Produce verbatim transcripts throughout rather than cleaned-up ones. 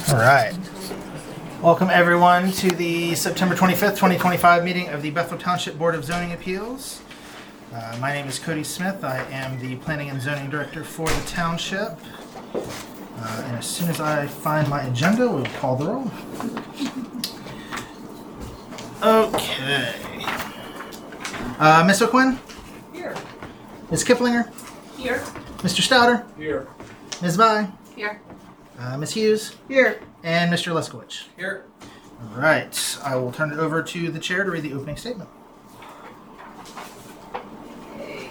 All right. Welcome everyone to the September twenty-fifth, twenty twenty-five meeting of the Bethel Township Board of Zoning Appeals. Uh, my name is Cody Smith. I am the Planning and Zoning Director for the Township. Uh, and as soon as I find my agenda, we'll call the roll. Okay. Uh, Miss O'Quinn? Here. Miz Kiplinger? Here. Mister Stouter? Here. Miz Vi? Here. Uh, Miz Hughes? Here. And Mister Leskowich. Here. All right. I will turn it over to the chair to read the opening statement. Okay.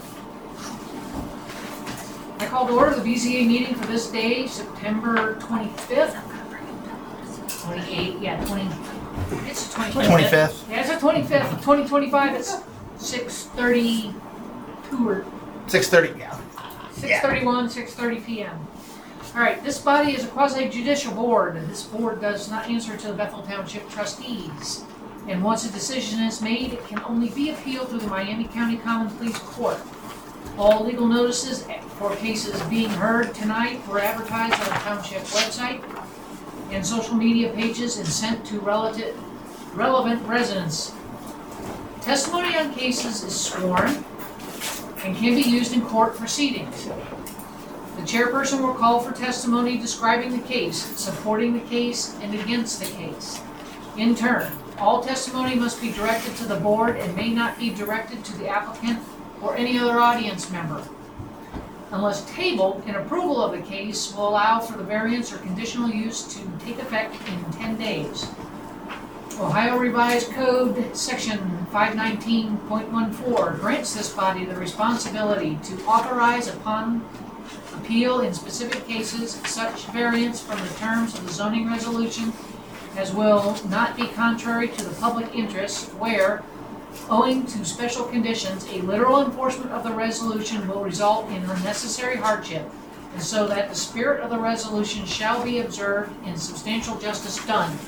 I call to order the B Z A meeting for this day, September twenty-fifth. twenty-eighth, yeah, twenty. It's the twenty-fifth. twenty-fifth. Yeah, it's the twenty-fifth, twenty twenty-five. It's six thirty-two or six thirty, yeah. six thirty-one, six thirty p m All right, this body is a quasi-judicial board. This board does not answer to the Bethel Township trustees. And once a decision is made, it can only be appealed through the Miami County Common Pleas Court. All legal notices for cases being heard tonight were advertised on the township website and social media pages and sent to relative, relevant residents. Testimony on cases is sworn and can be used in court proceedings. The chairperson will call for testimony describing the case, supporting the case, and against the case. In turn, all testimony must be directed to the board and may not be directed to the applicant or any other audience member. Unless tabled, an approval of the case will allow for the variance or conditional use to take effect in ten days. Ohio Revised Code Section five nineteen point fourteen grants this body the responsibility to authorize upon appeal in specific cases such variance from the terms of the zoning resolution as will not be contrary to the public interest where, owing to special conditions, a literal enforcement of the resolution will result in unnecessary hardship, and so that the spirit of the resolution shall be observed and substantial justice done.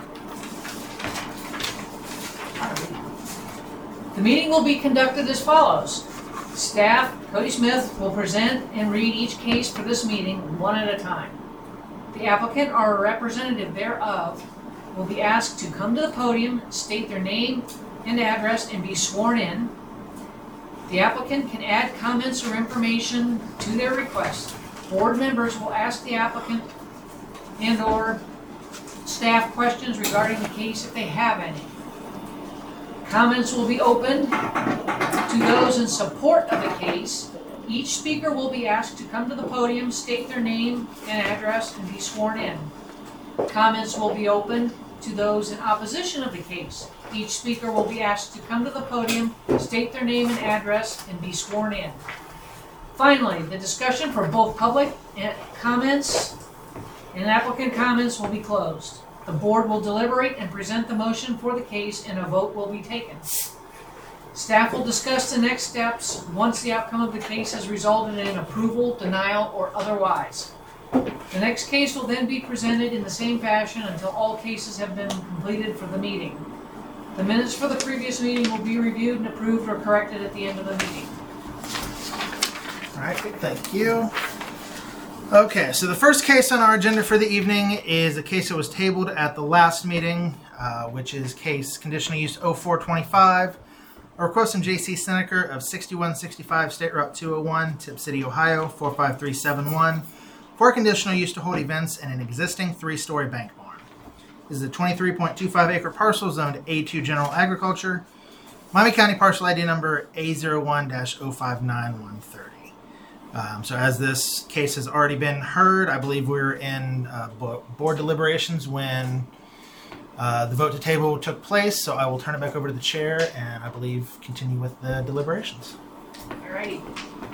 The meeting will be conducted as follows. Staff, Cody Smith, will present and read each case for this meeting one at a time. The applicant or a representative thereof will be asked to come to the podium, state their name and address, and be sworn in. The applicant can add comments or information to their request. Board members will ask the applicant and or staff questions regarding the case if they have any. Comments will be open to those in support of the case. Each speaker will be asked to come to the podium, state their name and address, and be sworn in. Comments will be open to those in opposition of the case. Each speaker will be asked to come to the podium, state their name and address, and be sworn in. Finally, the discussion for both public comments and applicant comments will be closed. The board will deliberate and present the motion for the case, and a vote will be taken. Staff will discuss the next steps once the outcome of the case has resulted in approval, denial, or otherwise. The next case will then be presented in the same fashion until all cases have been completed for the meeting. The minutes for the previous meeting will be reviewed and approved or corrected at the end of the meeting. All right, thank you. Okay, so the first case on our agenda for the evening is a case that was tabled at the last meeting, uh, which is case conditional use oh four twenty-five, a request from J C Snedeker of sixty-one sixty-five State Route two oh one, Tip City, Ohio, four five three seven one, for conditional use to hold events in an existing three-story bank barn. This is a twenty-three point two five acre parcel zoned A two General Agriculture, Miami County parcel I D number A zero one dash oh five nine one three. Um, so as this case has already been heard, I believe we were in uh, board deliberations when uh, the vote to table took place. So I will turn it back over to the chair and I believe continue with the deliberations. Alrighty.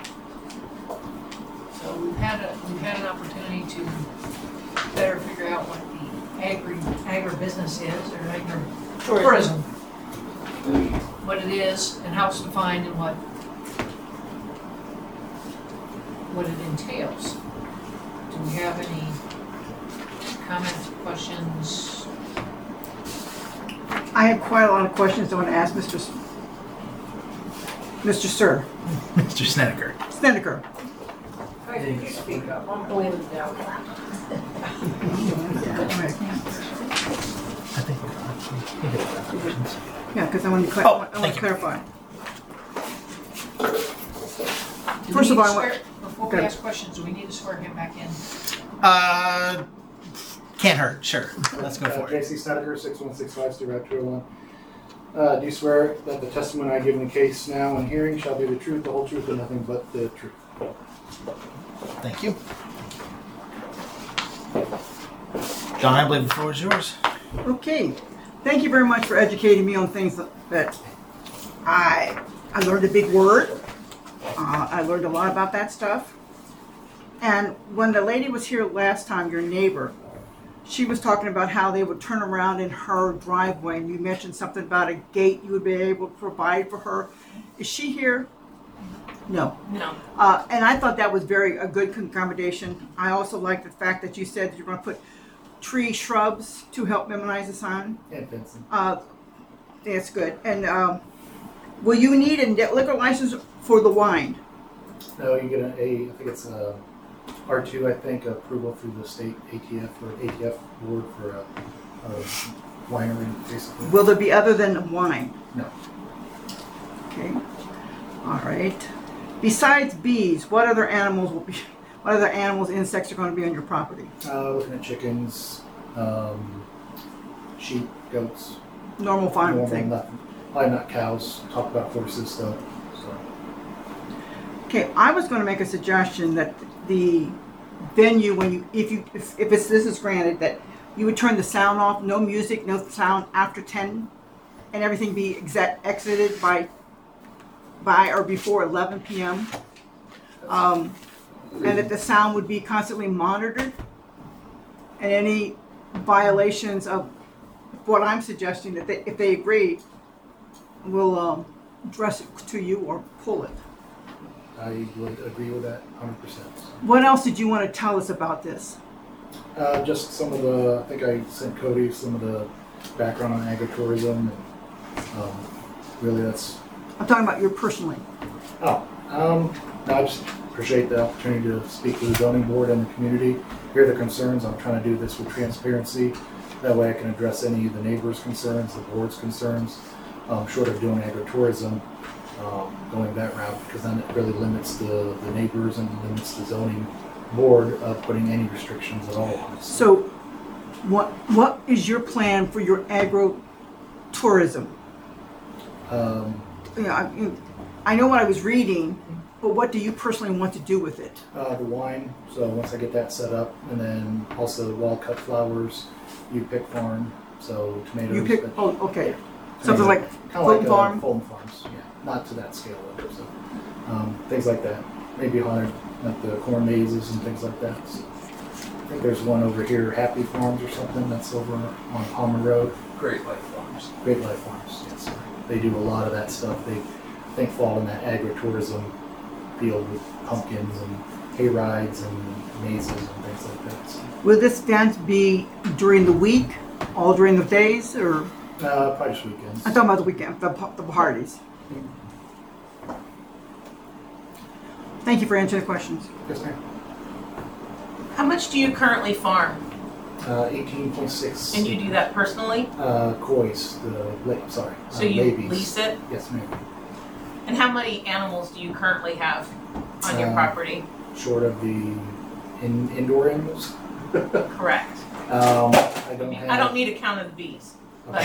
So we've had a, we've had an opportunity to better figure out what the agri agribusiness is, or agri tourism, what it is and how it's defined and what what it entails. Do we have any comments, questions? I have quite a lot of questions I want to ask Mister S- Mister Sir. Mister Snedeker. Snedeker. Hey, you speak up. I'm going down. questions? Yeah, because I want to, cla- Oh, I want thank to you. clarify. Do we First of need all, to I want- swear- Before we okay. ask questions, do we need to swear him back in? Uh, can't hurt. Sure. Let's go Uh, for it. J C Snedeker, six one six five, Stu Route two oh one. Uh, do you swear that the testimony I give in the case now and hearing shall be the truth, the whole truth, and nothing but the truth? Thank you. John, I believe the floor is yours. Okay, thank you very much for educating me on things that I, I learned a big word. Uh, I learned a lot about that stuff. And when the lady was here last time, your neighbor, she was talking about how they would turn around in her driveway, and you mentioned something about a gate you would be able to provide for her. Is she here? No. No. Uh, and I thought that was very a good accommodation. I also like the fact that you said that you're going to put tree shrubs to help minimize the sun. And fencing. Uh, that's good. And um, will you need a liquor license for the wine? No, you get a, a I think it's a R two, I think, approval through the state A T F or A T F board for a, a winery, basically. Will there be other than wine? No. Okay. All right. Besides bees, what other animals will be? What other animals, insects are going to be on your property? Uh, looking at chickens, um, sheep, goats. Normal farm normal, thing. nothing. Probably not cows. Talk about horses though. So. Okay, I was going to make a suggestion that the venue, when you, if you, if, if it's, this is granted, that you would turn the sound off, no music, no sound after ten, and everything be exa- exited by, by or before eleven p.m. Um, and that the sound would be constantly monitored, and any violations of what I'm suggesting, that they, if they agree, we'll um, address it to you or pull it. I would agree with that one hundred percent. What else did you want to tell us about this? Uh, just some of the, I think I sent Cody some of the background on agritourism. And, um, really, that's. I'm talking about you personally. Oh, um, no, I just appreciate the opportunity to speak to the zoning board and the community, hear the concerns. I'm trying to do this with transparency. That way I can address any of the neighbors' concerns, the board's concerns, um, short of doing agritourism. Um, going that route, because then it really limits the, the neighbors and limits the zoning board of putting any restrictions at all on it. So, what what is your plan for your agro tourism? Um, You know, I, you- I know what I was reading, but what do you personally want to do with it? uh, the wine, so once I get that set up, and then also wild cut flowers, you pick farm, so tomatoes. You pick. veg- Oh, okay. yeah, Something like Kind of Fulton like Farm? Uh, Fulton Farms, yeah. Not to that scale, though. So, um, things like that. Maybe hunted, like the corn mazes and things like that. So, I think there's one over here, Happy Farms or something, that's over on Palmer Road. Great Life Farms. Great Life Farms, yes. They do a lot of that stuff. They, I think, fall in that agritourism field with pumpkins and hay rides and mazes and things like that. So, will this dance be during the week, all during the days, or uh, probably just weekends. I'm talking about the weekend, the pa- the parties? Thank you for answering the questions. Yes, ma'am. How much do you currently farm? Uh, eighteen point six. And you do that personally? Uh, kois, the lake, sorry. So uh, you babies. lease it? Yes, ma'am. And how many animals do you currently have on your Uh, property? Short of the in, indoor animals. Correct. Um, I I don't mean, have. I don't need a count of the bees. But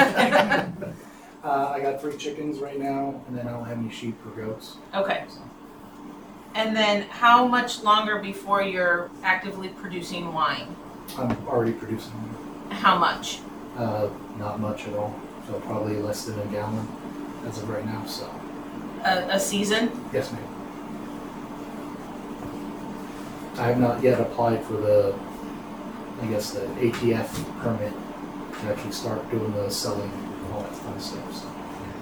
uh, I got three chickens right now, and then I don't have any sheep or goats. okay. And then how much longer before you're actively producing wine? I'm already producing them. How much? Uh, not much at all, so probably less than a gallon as of right now. So A, a season? yes, ma'am. I have not yet applied for the, I guess the A T F permit to actually start doing the selling and all that fun stuff. So.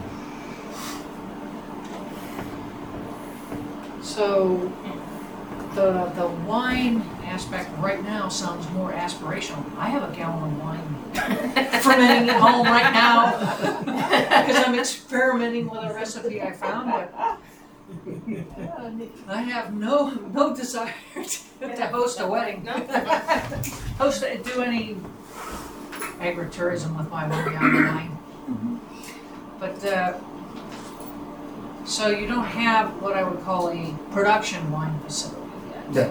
So, the the wine aspect right now sounds more aspirational. I have a gallon of wine fermenting at home right now because I'm experimenting with a recipe I found, but I have no no desire to, to host a wedding, host do any agritourism with my wine down the line. But, uh, so you don't have what I would call a production wine facility yet? No,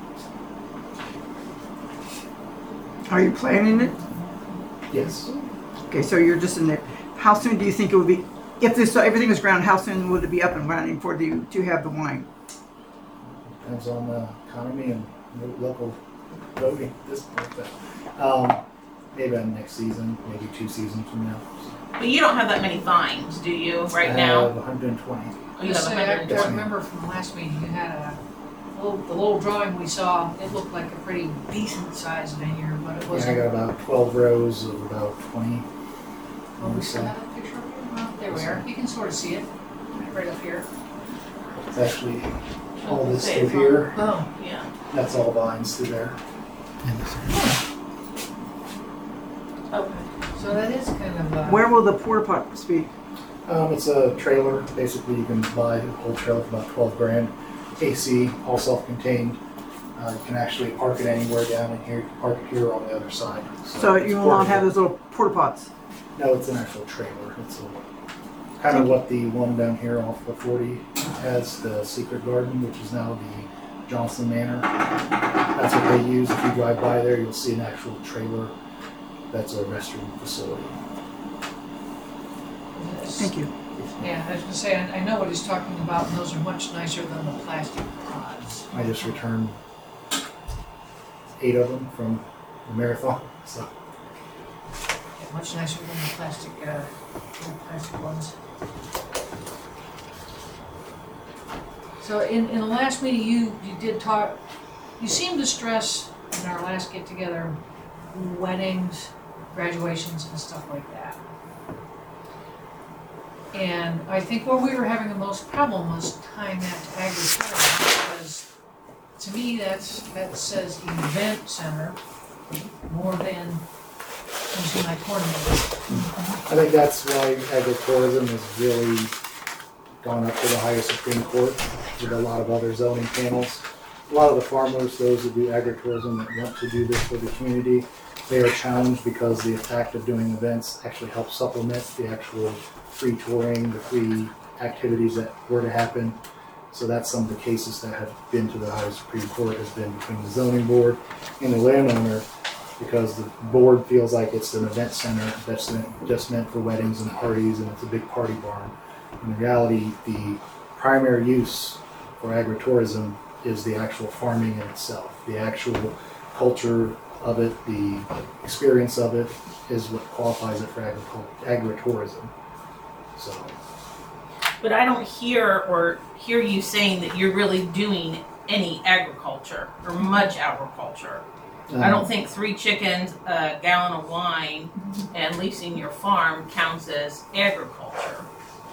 Are you planning it? yes. Okay, so you're just in there. How soon do you think it would be, if this, so everything is ground, how soon would it be up and running for you to have the wine? Depends on the economy and the local voting at this point, but, um, maybe on next season, maybe two seasons from now. But you don't have that many vines, do you, right I now? have one hundred twenty. Oh, you have Say, one I, hundred. I remember from the last meeting, you had a, little, the little drawing we saw, it looked like a pretty decent sized vineyard, but it Yeah, I wasn't. got about twelve rows of about twenty. Oh, we still have a picture of it? Well, there we are, you can sort of see it, right up here. It's actually all this Say through it's on- here. Oh, yeah. That's all vines through there. Okay. So that is kind of, uh. Where will the porta potties be? Um, it's a trailer. Basically, you can buy a whole trailer for about twelve grand. A C, all self-contained. Uh, you can actually park it anywhere down in here. You can park it here or on the other side. So it's you will not portable. have those little porta pots? No, it's an actual trailer. It's a, kind of what the one down here off of forty has, the Secret Garden, which is now the Johnson Manor. That's what they use. If you drive by there, you'll see an actual trailer. That's a restroom facility. Thank you. Yeah, I was gonna say, I, I know what he's talking about, and those are much nicer than the plastic pods. I just returned eight of them from the marathon. So Yeah, much nicer than the plastic, uh, little plastic ones. So in, in the last meeting, you, you did talk, you seemed to stress in our last get-together, weddings, graduations and stuff like that. And I think where we were having the most problem was tying that to agritourism, because to me, that's, that says event center more than into my tournament. I think that's why agritourism has really gone up to the highest Supreme Court with a lot of other zoning panels. A lot of the farmers, those that do agritourism that want to do this for the community, they are challenged because the fact of doing events actually helps supplement the actual free touring, the free activities that were to happen. So that's some of the cases that have been to the highest Supreme Court, has been between the zoning board and the landowner, because the board feels like it's an event center that's just meant for weddings and parties, and it's a big party barn. In reality, the primary use for agritourism is the actual farming in itself. The actual culture of it, the experience of it, is what qualifies it for agricul- agritourism. So, But I don't hear or hear you saying that you're really doing any agriculture or much agriculture. um, I don't think three chickens, a gallon of wine, and leasing your farm counts as agriculture.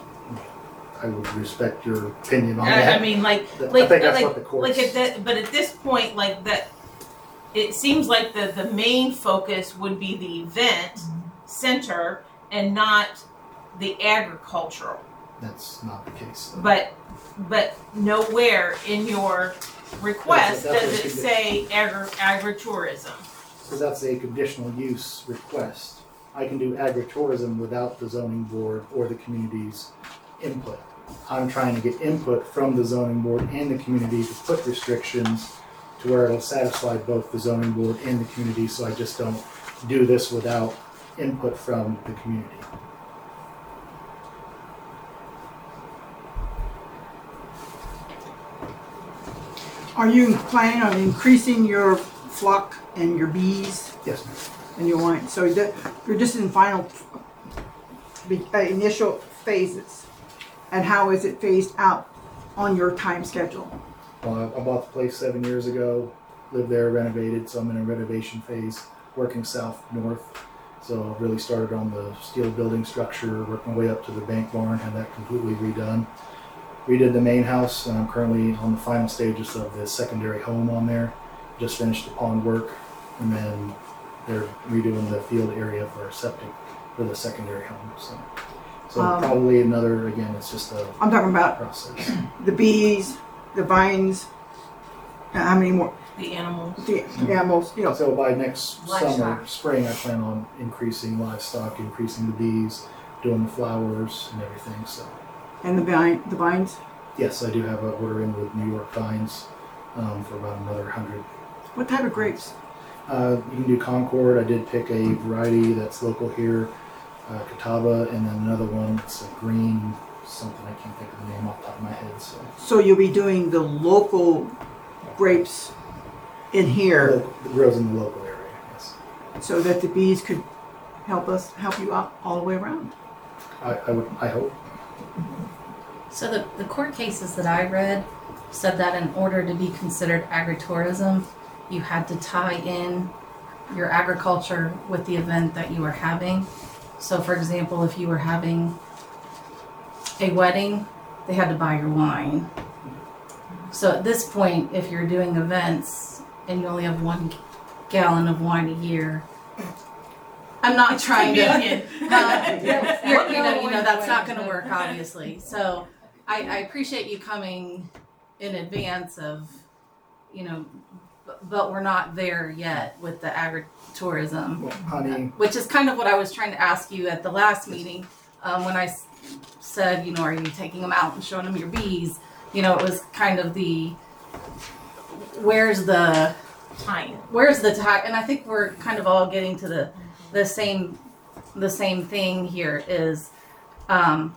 I would respect your opinion on I, that. I mean, like, I like, think that's like, what the courts. like at that. But at this point, like that, it seems like the the main focus would be the event center and not the agricultural. That's not the case. But but nowhere in your request That's a- that's does a it say agri agritourism. Because that's a conditional use request. I can do agritourism without the zoning board or the community's input. I'm trying to get input from the zoning board and the community to put restrictions to where it'll satisfy both the zoning board and the community, so I just don't do this without input from the community. Are you planning on increasing your flock and your bees Yes, ma'am. and your wine? So that, you're just in final, be- uh, initial phases. And how is it phased out on your time schedule? Well, I I bought the place seven years ago, lived there, renovated, so I'm in a renovation phase, working south, north. So I really started on the steel building structure, worked my way up to the bank barn, had that completely redone. Redid the main house, and I'm currently on the final stages of the secondary home on there. Just finished the pond work, and then they're redoing the field area for a septic for the secondary home. So, so Um, probably another, again, it's just a I'm talking about process. the bees, the vines, uh, how many more, The animals. the animals, you know. So by next Livestock. summer, spring, I plan on increasing livestock, increasing the bees, doing the flowers and everything. So And the vine, the vines. yes, I do have a order in with New York Vines um, for about another hundred. What type of grapes? Uh, you can do Concord. I did pick a variety that's local here, uh, Catawba, and then another one that's a green something. I can't think of the name off the top of my head. So So you'll be doing the local grapes in here, Local- it grows in the local area. Yes, so that the bees could help us help you out all the way around. I, I would. I hope. So the, the court cases that I read said that in order to be considered agritourism, you had to tie in your agriculture with the event that you were having. So for example, if you were having a wedding, they had to buy your wine. So at this point, if you're doing events and you only have one gallon of wine a year, I'm not trying to. Convenient. Uh, you're, you know, you know that's not going to work, obviously. So I, I appreciate you coming in advance of, you know, but, but we're not there yet with the agritourism, Well, honey, which is kind of what I was trying to ask you at the last meeting um, when I s- said, you know, are you taking them out and showing them your bees? You know, it was kind of the where's the Time. where's the tie? And I think we're kind of all getting to the the same the same thing here is um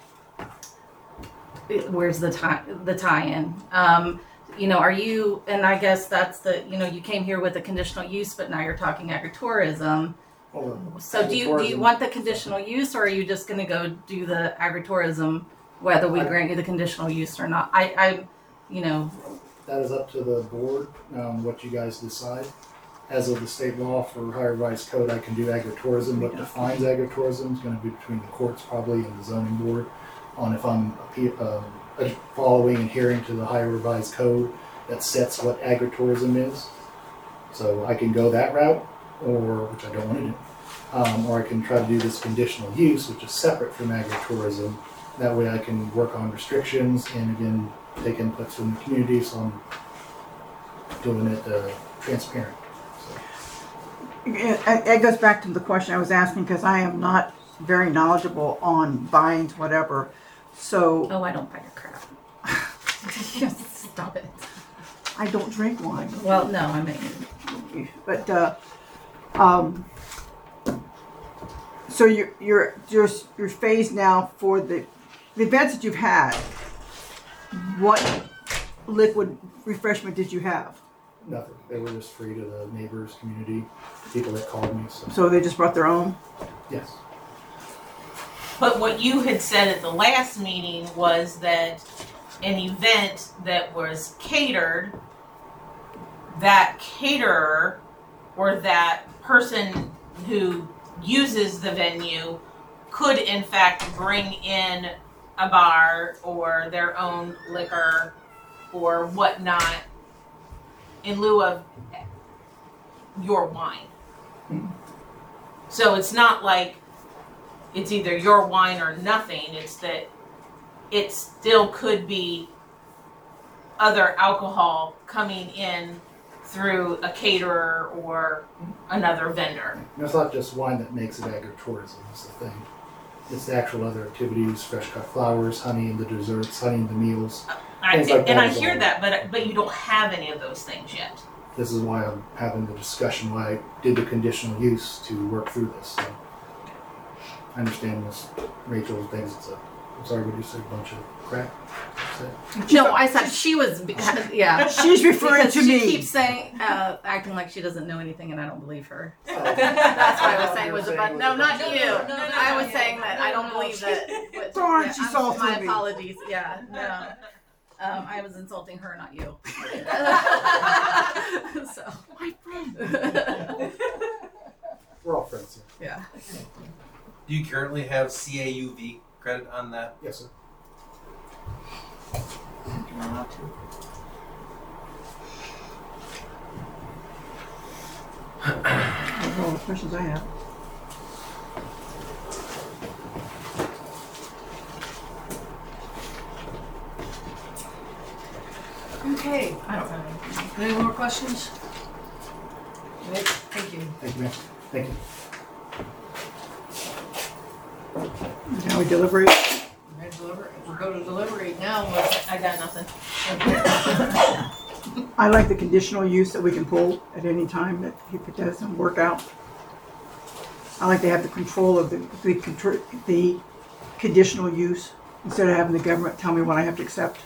it- where's the tie the tie-in um you know are you and I guess that's the you know you came here with a conditional use but now you're talking agritourism, hold on. so do you do you Agritourism- want the conditional use or are you just going to go do the agritourism whether we I- grant you the conditional use or not? I I you know That is up to the board, um, what you guys decide. As of the state law for higher revised code, I can do agritourism. What defines agritourism is going to be between the courts probably and the zoning board on if I'm appe- uh, uh, following and adhering to the higher revised code that sets what agritourism is. So I can go that route, or which I don't want to do, um, or I can try to do this conditional use, which is separate from agritourism. That way I can work on restrictions and again take inputs from the community, so I'm doing it uh, transparent. So, It, it goes back to the question I was asking because I am not very knowledgeable on vines, whatever. So oh I don't buy your crap. Stop it. I don't drink wine. Well, no, I mean But uh, um, so you're you're you're you're phased now for the the events that you've had. What liquid refreshment did you have? nothing. They were just free to the neighbors, community, people that called me. So So they just brought their own. yes, But what you had said at the last meeting was that an event that was catered, that caterer or that person who uses the venue could in fact bring in a bar or their own liquor or whatnot in lieu of your wine. So it's not like it's either your wine or nothing. It's that it still could be other alcohol coming in through a caterer or another vendor. and it's not just wine that makes it agritourism. It's the thing. It's the actual other activities: fresh cut flowers, honey in the desserts, honey in the meals. I, Things like and that I is hear all. that, but but you don't have any of those things yet. This is why I'm having the discussion. Why I did the conditional use to work through this. So I understand this. Rachel thinks it's a. I'm sorry, what did you say? A bunch of crap. no, I said she was yeah. She's referring Because to she me. keeps saying, uh, acting like she doesn't know anything, and I don't believe her. That's That's what I was saying was a but no, not No, you. no, no, no, I was no, saying no, that no, I don't no. believe that. But, Darn, yeah, she I'm- salted My me. apologies. Yeah, no. Um, I was insulting her, not you. so. My friend. We're all friends here. Yeah. Do you currently have C A U V credit on that? Yes, sir. That's all the questions I have. Okay, I don't have any. Any more questions? Right, thank you. Thank you, ma'am. Thank you. Now we deliberate. We're gonna deliberate. We'll go to deliberate now. I got nothing. I like the conditional use that we can pull at any time that if it doesn't work out. I like to have the control of the, the, contr- the conditional use instead of having the government tell me what I have to accept.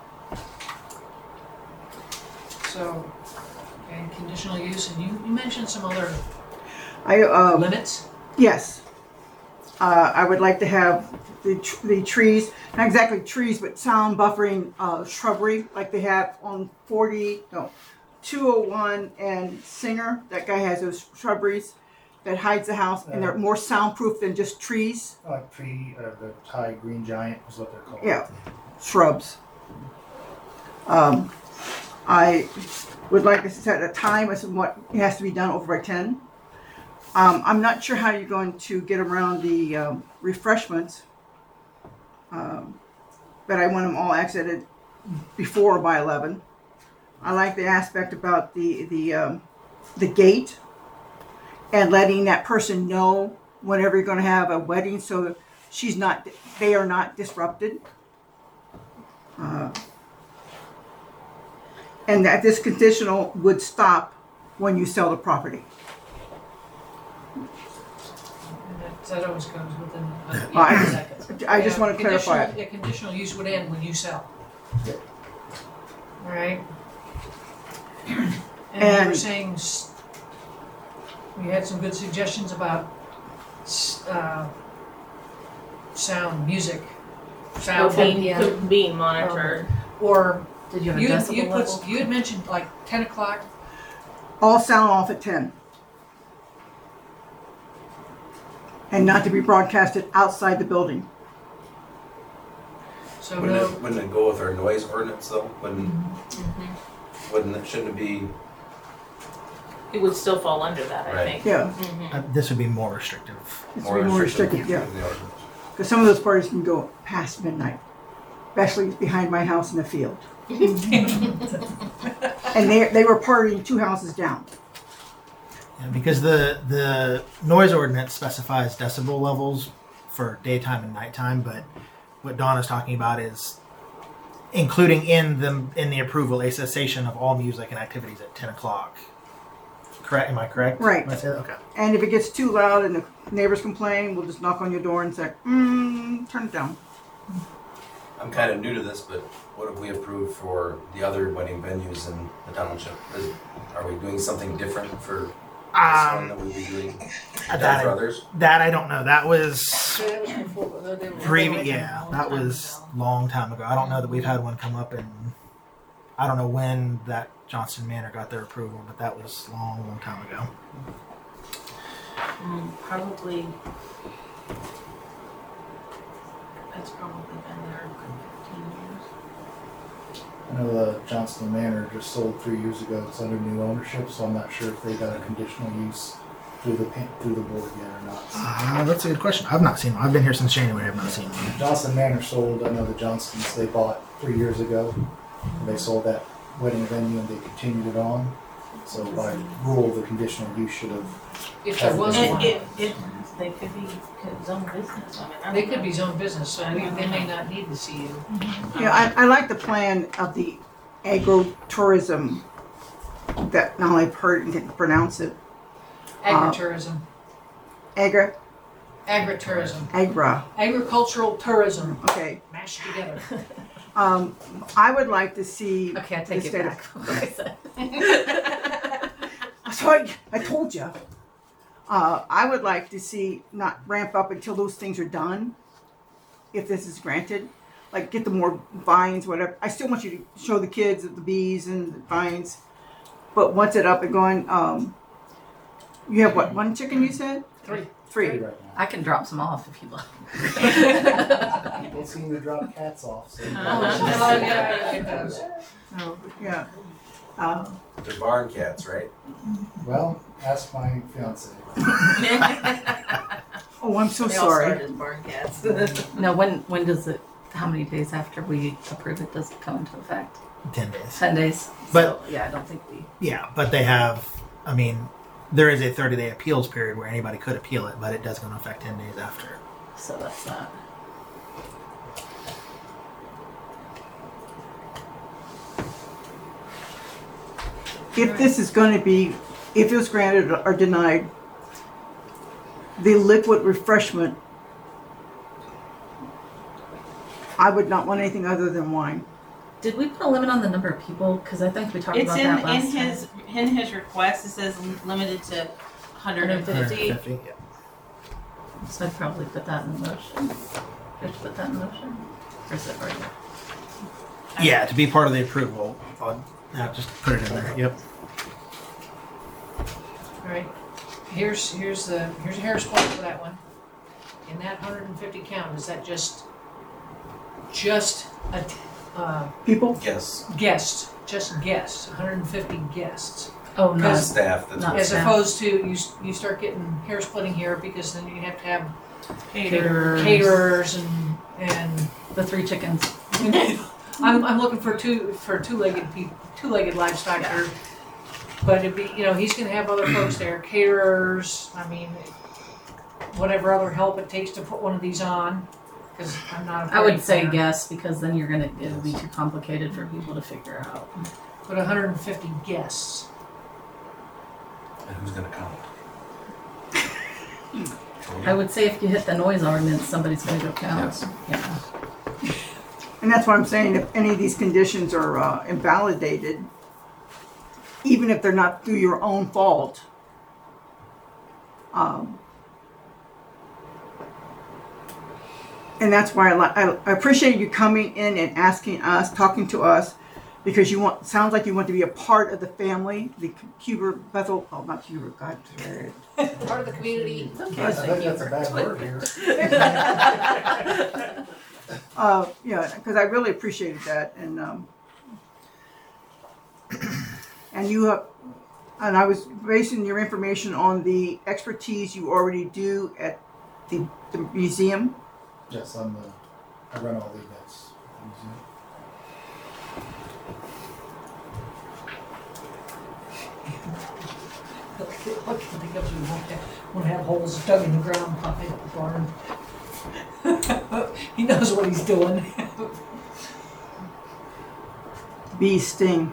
So, and conditional use, and you, you mentioned some other I, um, limits. yes. Uh, I would like to have the, tr- the trees, not exactly trees, but sound buffering uh, shrubbery like they have on forty, no, two oh one and Singer. That guy has those shrubberies that hides the house, and they're more soundproof than just trees. Like tree, uh, the Thai green giant is what they're called. Yeah, shrubs. Um, I would like to set a time as to what has to be done over by ten. Um, I'm not sure how you're going to get around the um, refreshments, um, but I want them all exited before or by eleven. I like the aspect about the the um, the gate and letting that person know whenever you're going to have a wedding, so she's not, they are not disrupted. Uh, and that this conditional would stop when you sell the property. And that, that always goes within a Well, I- seconds. I just Yeah, want to clarify conditional- it. The conditional use would end when you sell. Yep. All right. And, you were And- saying s- we had some good suggestions about s- uh, sound, music, sound, Being, yeah. being monitored. or Did you have a you decibel you level? put you had mentioned like ten o'clock. All sound off at ten. And not to be broadcasted outside the building. So Wouldn't no, it, wouldn't it go with our noise ordinance though? Wouldn't, wouldn't it, shouldn't it be, It would still fall under that, I Right. think. Yeah, Mhm. Uh, this would be more restrictive. it's more more restrictive? restricted, yeah. in the ordinance? Because some of those parties can go past midnight, especially behind my house in the field. And they they were partying two houses down. Yeah, because the the noise ordinance specifies decibel levels for daytime and nighttime, but what Dawn is talking about is including in the in the approval a cessation of all music and activities at ten o'clock. Correct? Am I correct? Right. Am I saying- okay. And if it gets too loud and the neighbors complain, we'll just knock on your door and say, mm, turn it down. I'm kind of new to this, but what have we approved for the other wedding venues in the township? Is, are we doing something different for this one Um, that we'd be doing that, done for I, others? that I don't know. That was so that was before, though they were- previous. Yeah, that was long time ago. I don't know that we've had one come up in. I don't know when that Johnston Manor got their approval, but that was long, long time ago. Mm, probably. That's probably been there fifteen years. I know the Johnston Manor just sold three years ago. It's under new ownership, so I'm not sure if they got a conditional use through the pa- through the board yet or not. Uh, that's a good question. I've not seen one. I've been here since January. I've not seen one. Johnston Manor sold. I know the Johnstons they bought three years ago. And they sold that wedding venue and they continued it on. So by rule, the conditional use should have. If there was And one, it, it, they could be zone business. I mean, I they don't could know. be zone business, so I mean, they may not need the C U. Yeah, I, I like the plan of the agro-tourism that now I've heard and can pronounce it. Agritourism, Agra, agritourism, agra, agricultural tourism, okay. mashed together. Um, I would like to see. Okay, I the take it state of- back. What I said. So I, I told you. Uh, I would like to see not ramp up until those things are done. If this is granted, like get the more vines, whatever. I still want you to show the kids the bees and the vines, but once it up and going, um, you have what, one chicken you said? Three. Three. Right now. I can drop some off if you like. People seem to drop cats off. So Oh, yeah, it does. Oh, yeah. Uh, They're barn cats, right? Well, ask my fiance. oh, I'm so They all sorry. started as barn cats. No, when when does it? How many days after we approve it does it come into effect? Ten days. Ten days. But- so, yeah, I don't think we. Yeah, but they have. I mean, there is a thirty-day appeals period where anybody could appeal it, but it does go into effect ten days after. So that's that. If this is going to be, if it was granted or denied, the liquid refreshment, I would not want anything other than wine. Did we put a limit on the number of people? Because I think we talked It's about in, that in last time. his, in his request, it says limited to one hundred fifty. one hundred fifty, yeah. So I'd probably put that in motion. Do I have to put that in motion? Or is it already? Yeah, to be part of the approval, I'll yeah, just put it in there. Yep. All right, here's, here's the, here's a Harris point for that one. In that one hundred fifty count, is that just, just a, uh, People? Yes, guest, just guests, one hundred fifty guests? Oh, no. Because- staff, that's Not what. As Yeah. opposed to, you, s- you start getting hair splitting here, because then you have to have Caterers. caterers and, and The three chickens. I'm, I'm looking for two, for two-legged people, two-legged livestock here. But it'd be, you know, he's gonna have other folks there, caterers, I mean, whatever other help it takes to put one of these on, cause I'm not. a I would party say planner. yes, because then you're gonna, it would be too complicated for people to figure out. But one hundred fifty guests. And who's gonna count? I would say if you hit the noise ordinance, somebody's gonna go count. Yes. Yeah. And that's what I'm saying, if any of these conditions are uh, invalidated, even if they're not through your own fault, um, and that's why I, li- I, I appreciate you coming in and asking us, talking to us, because you want, sounds like you want to be a part of the family, the Cuber Bethel, oh, not Cuber, God. Part of the community. It's okay. I to say think that's a Cuber. bad word here. Uh, yeah, because I really appreciated that, and um, and you have, and I was basing your information on the expertise you already do at the, the museum. Yes, I'm the, I run all the events. at the museum. What can I think of, we won't have, won't have holes dug in the ground behind the barn. He knows what he's doing. Bee sting.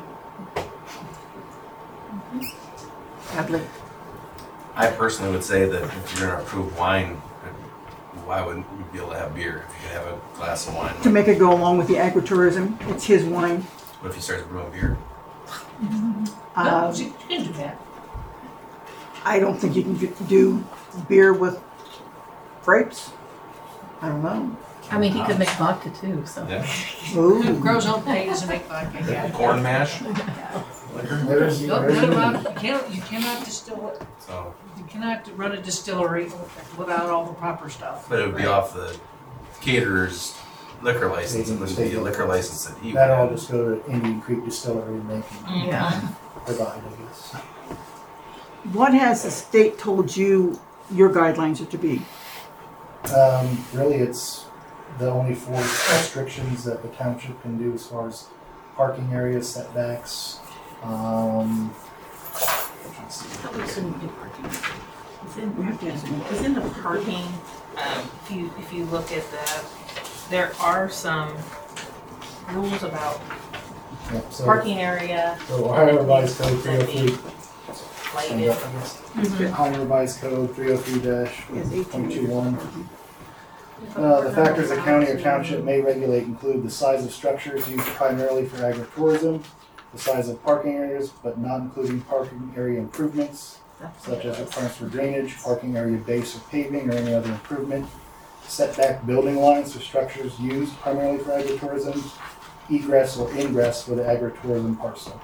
Sadly. I personally would say that if you're gonna approve wine, why wouldn't we be able to have beer if you could have a glass of wine? To make it go along with the agritourism, it's his wine. What if he starts brewing beer? No, Um, you can do that. I don't think you can get- do beer with grapes. I don't know. I mean, he could make vodka too, so. Yeah. Ooh. Grows own potatoes and make vodka, yeah. Corn mash. There's, No, there's- no, no, you can't, you cannot distill it, So, you cannot run a distillery without all the proper stuff. but it would be off the caterer's liquor license. It wouldn't be a liquor license that he would That'll all have. just go to Indian Creek Distillery and they can Yeah. provide, I guess. What has the state told you your guidelines are to be? Um, really, it's the only four restrictions that the township can do as far as parking areas, setbacks. Um, let's see. We couldn't do parking. It's in, We have to answer. it's in the parking, um, if you, if you look at the, there are some rules about Yeah, so, parking area, so Ohio Revised Code three oh three. lighted. Ohio Revised Code three oh three Yes, point eighteen two one. Uh, the factors a county or township may regulate include the size of structures used primarily for agritourism, the size of parking areas, but not including parking area improvements, such as requirements for drainage, parking area base or paving, or any other improvement, setback building lines for structures used primarily for agritourism, egress or ingress for the agritourism parcel.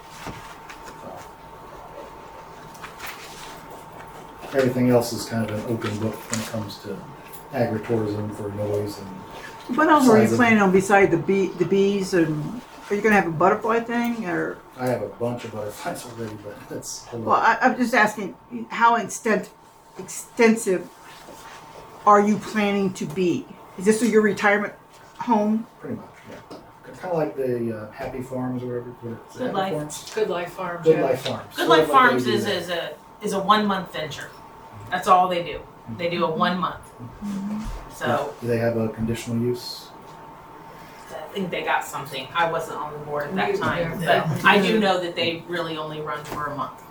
Everything else is kind of an open book when it comes to agritourism for noise and What else are you Size of- planning on beside the bee, the bees, and are you gonna have a butterfly thing, or? I have a bunch of butterflies already, but that's a Well, lot. I, I'm just asking, how extent, extensive are you planning to be? Is this your retirement home? Pretty much, yeah. Kind of like the uh, Happy Farms or whatever. what is it, Good Happy Life. Farms? Good Life Farms, Good yeah. Life Farms. Good Sort Life of like Farms they do is, that. is a, is a one month venture. That's all they do. They do a one month. So Do they have a conditional use? I think they got something. I wasn't on the board at that You- time, yeah. but I do know that they really only run for a month.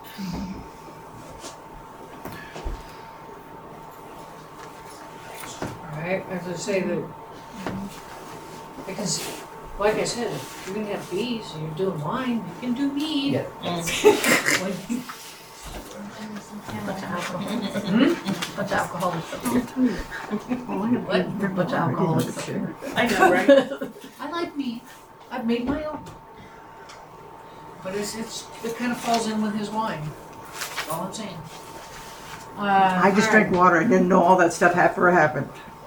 Alright, as I say that, because, like I said, if you're gonna have bees and you're doing wine, you can do mead. Yeah. When you- Bunch of alcohol. Hmm? Bunch of alcoholics up here. What? Bunch of alcoholics up here. I know, right? I like mead. I've made my own. But it's, it's, it kind of falls in with his wine. That's all I'm saying. Uh, I just all right. drank water. I didn't know all that stuff ever happened.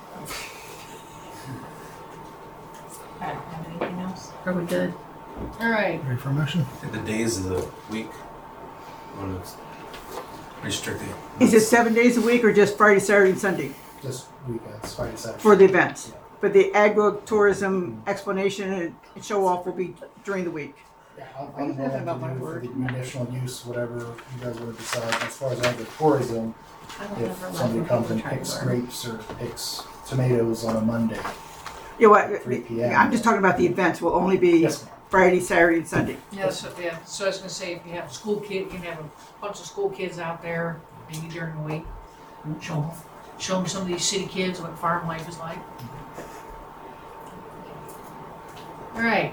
I don't have anything else. Are we good? All right. Ready for a motion? The days of the week, want to restrict it. Is it seven days a week or just Friday, Saturday, and Sunday Just weekends, Friday, Saturday. for the events? But the agro-tourism explanation and show off will be during the week. Yeah, I'm, Are you I'm willing talking about my to do for word? the medicinal use, whatever you guys want to decide. As far as agritourism, I don't if ever like somebody when comes people and try to picks learn. grapes or picks tomatoes on a Monday, You know what? three p m I'm just talking about the events will only be Yes, ma'am. Friday, Saturday, and Sunday. Yeah, so, yeah, so I was gonna say, if you have school kid, you can have a bunch of school kids out there, maybe during the week. Show them, show them some of these city kids what farm life is like. All right.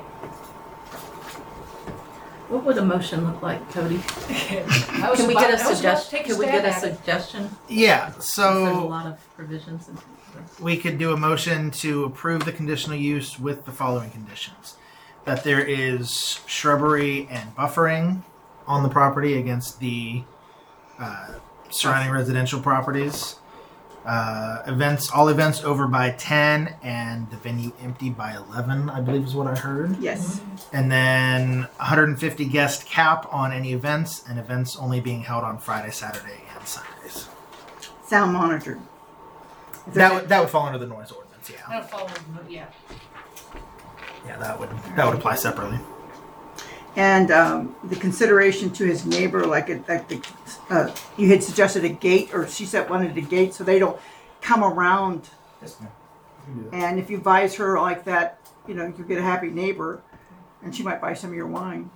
What would a motion look like, Cody? I was Can we about- get a I was about to suggestion? take Can we stab get a at it. suggestion? Yeah, There's a so lot of provisions. And we could do a motion to approve the conditional use with the following conditions. That there is shrubbery and buffering on the property against the uh, surrounding residential properties. Uh, events, all events over by ten and the venue empty by eleven, I believe is what I heard. Yes. And then one hundred fifty guest cap on any events, and events only being held on Friday, Saturday, and Sundays. Sound monitored. If That there's- would that would fall under the noise ordinance, yeah. That'll fall in, yeah. Yeah, that would that would apply separately. And um, the consideration to his neighbor, like, it, like the, uh, you had suggested a gate, or she said wanted a gate so they don't come around. Yes, ma'am. You can do that. And if you advise her like that, you know, you get a happy neighbor, and she might buy some of your wine.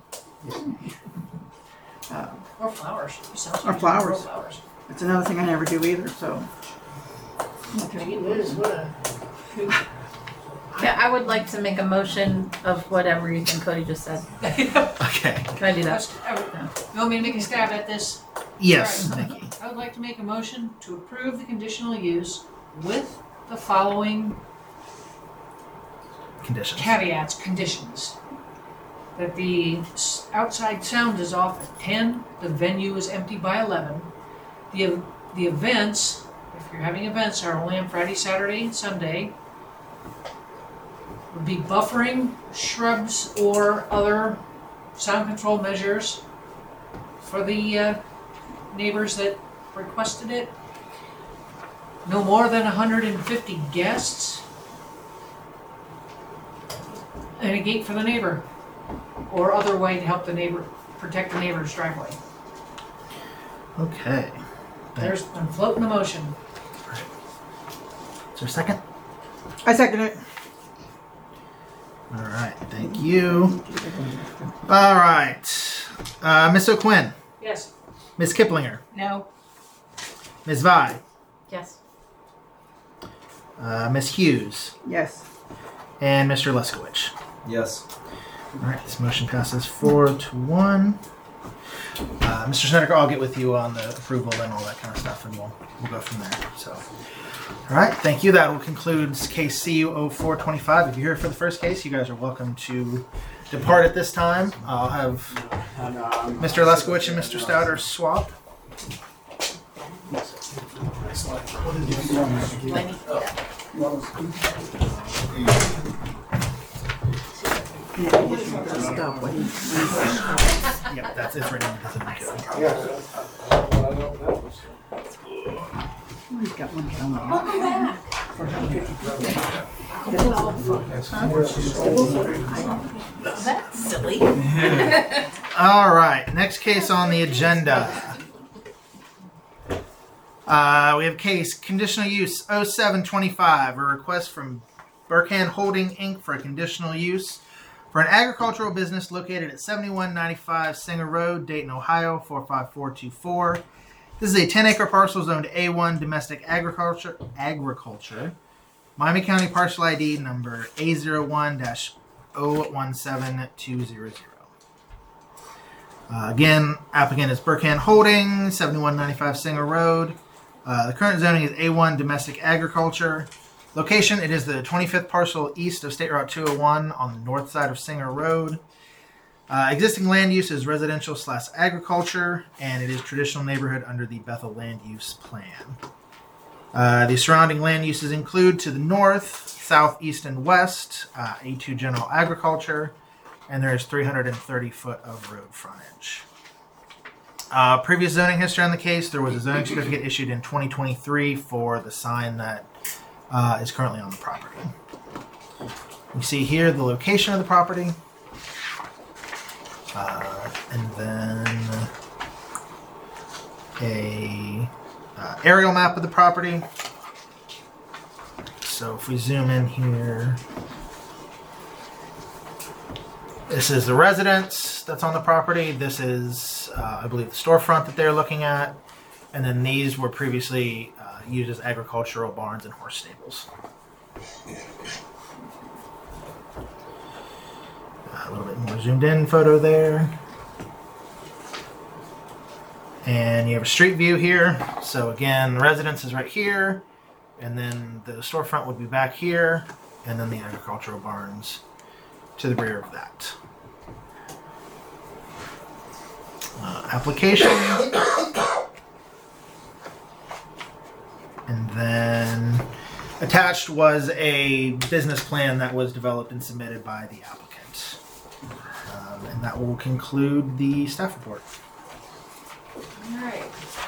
Uh, Or flowers. You sound Or like flowers. real flowers. That's another thing I never do either. So Gee whiz, what a. yeah, I would like to make a motion of whatever you think Cody just said. Okay. Can I do that? Let's- uh, You want me to make a stab at this? Yes, Right. Nikki. I would like to make a motion to approve the conditional use with the following Conditions. caveats, conditions. That the s- outside sound is off at ten, the venue is empty by eleven. The, the events, if you're having events, are only on Friday, Saturday, and Sunday. Would be buffering, shrubs, or other sound control measures for the uh, neighbors that requested it. No more than one hundred fifty guests. And a gate for the neighbor. Or other way to help the neighbor, protect the neighbor's driveway. Okay. There's, I'm floating the motion. Is there a second? I second it. All right. Thank you. All right. Uh, Miss O'Quinn, Yes. Miss Kiplinger, No. Miss Vi, Yes. uh, Miss Hughes, Yes. and Mister Leskowicz. Yes. All right. This motion passes four to one. Uh, Mister Snedeker, I'll get with you on the approval and all that kind of stuff, and we'll we'll go from there. So, all right. Thank you. That will conclude case C U zero four twenty-five. If you're here for the first case, you guys are welcome to depart at this time. I'll have Mister Leskowicz and Mister Stouter swap. Lenny? Stop. What he- Yep, that's it's written. It's in the code. He's got one down That's silly. All right, next case on the agenda. Uh, we have case conditional use oh seven twenty-five, a request from Burkhan Holding Incorporated for a conditional use for an agricultural business located at seventy-one ninety-five Singer Road, Dayton, Ohio four five four two four. This is a ten acre parcel zoned A one domestic agriculture. Agriculture. Miami County parcel I D number A zero one dash zero one seven two zero zero. Uh, again, applicant is Burkhan Holding, seventy-one ninety-five Singer Road. Uh, the current zoning is A one domestic agriculture. Location, it is the twenty-fifth parcel east of State Route two oh one on the north side of Singer Road. Uh, existing land use is residential slash agriculture, and it is traditional neighborhood under the Bethel Land Use Plan. Uh, the surrounding land uses include to the north, south, east, and west, uh, A two general agriculture, and there is three hundred thirty foot of road frontage. Uh, previous zoning history on the case, there was a zoning certificate issued in twenty twenty-three for the sign that uh, is currently on the property. You see here the location of the property, uh, and then a uh, aerial map of the property. So if we zoom in here, this is the residence that's on the property. This is, uh, I believe, the storefront that they're looking at. And then these were previously uh, used as agricultural barns and horse stables. A little bit more zoomed in photo there. And you have a street view here. So again, the residence is right here. And then the storefront would be back here. And then the agricultural barns to the rear of that. Uh, application. And then attached was a business plan that was developed and submitted by the applicant. Um, and that will conclude the staff report. All right.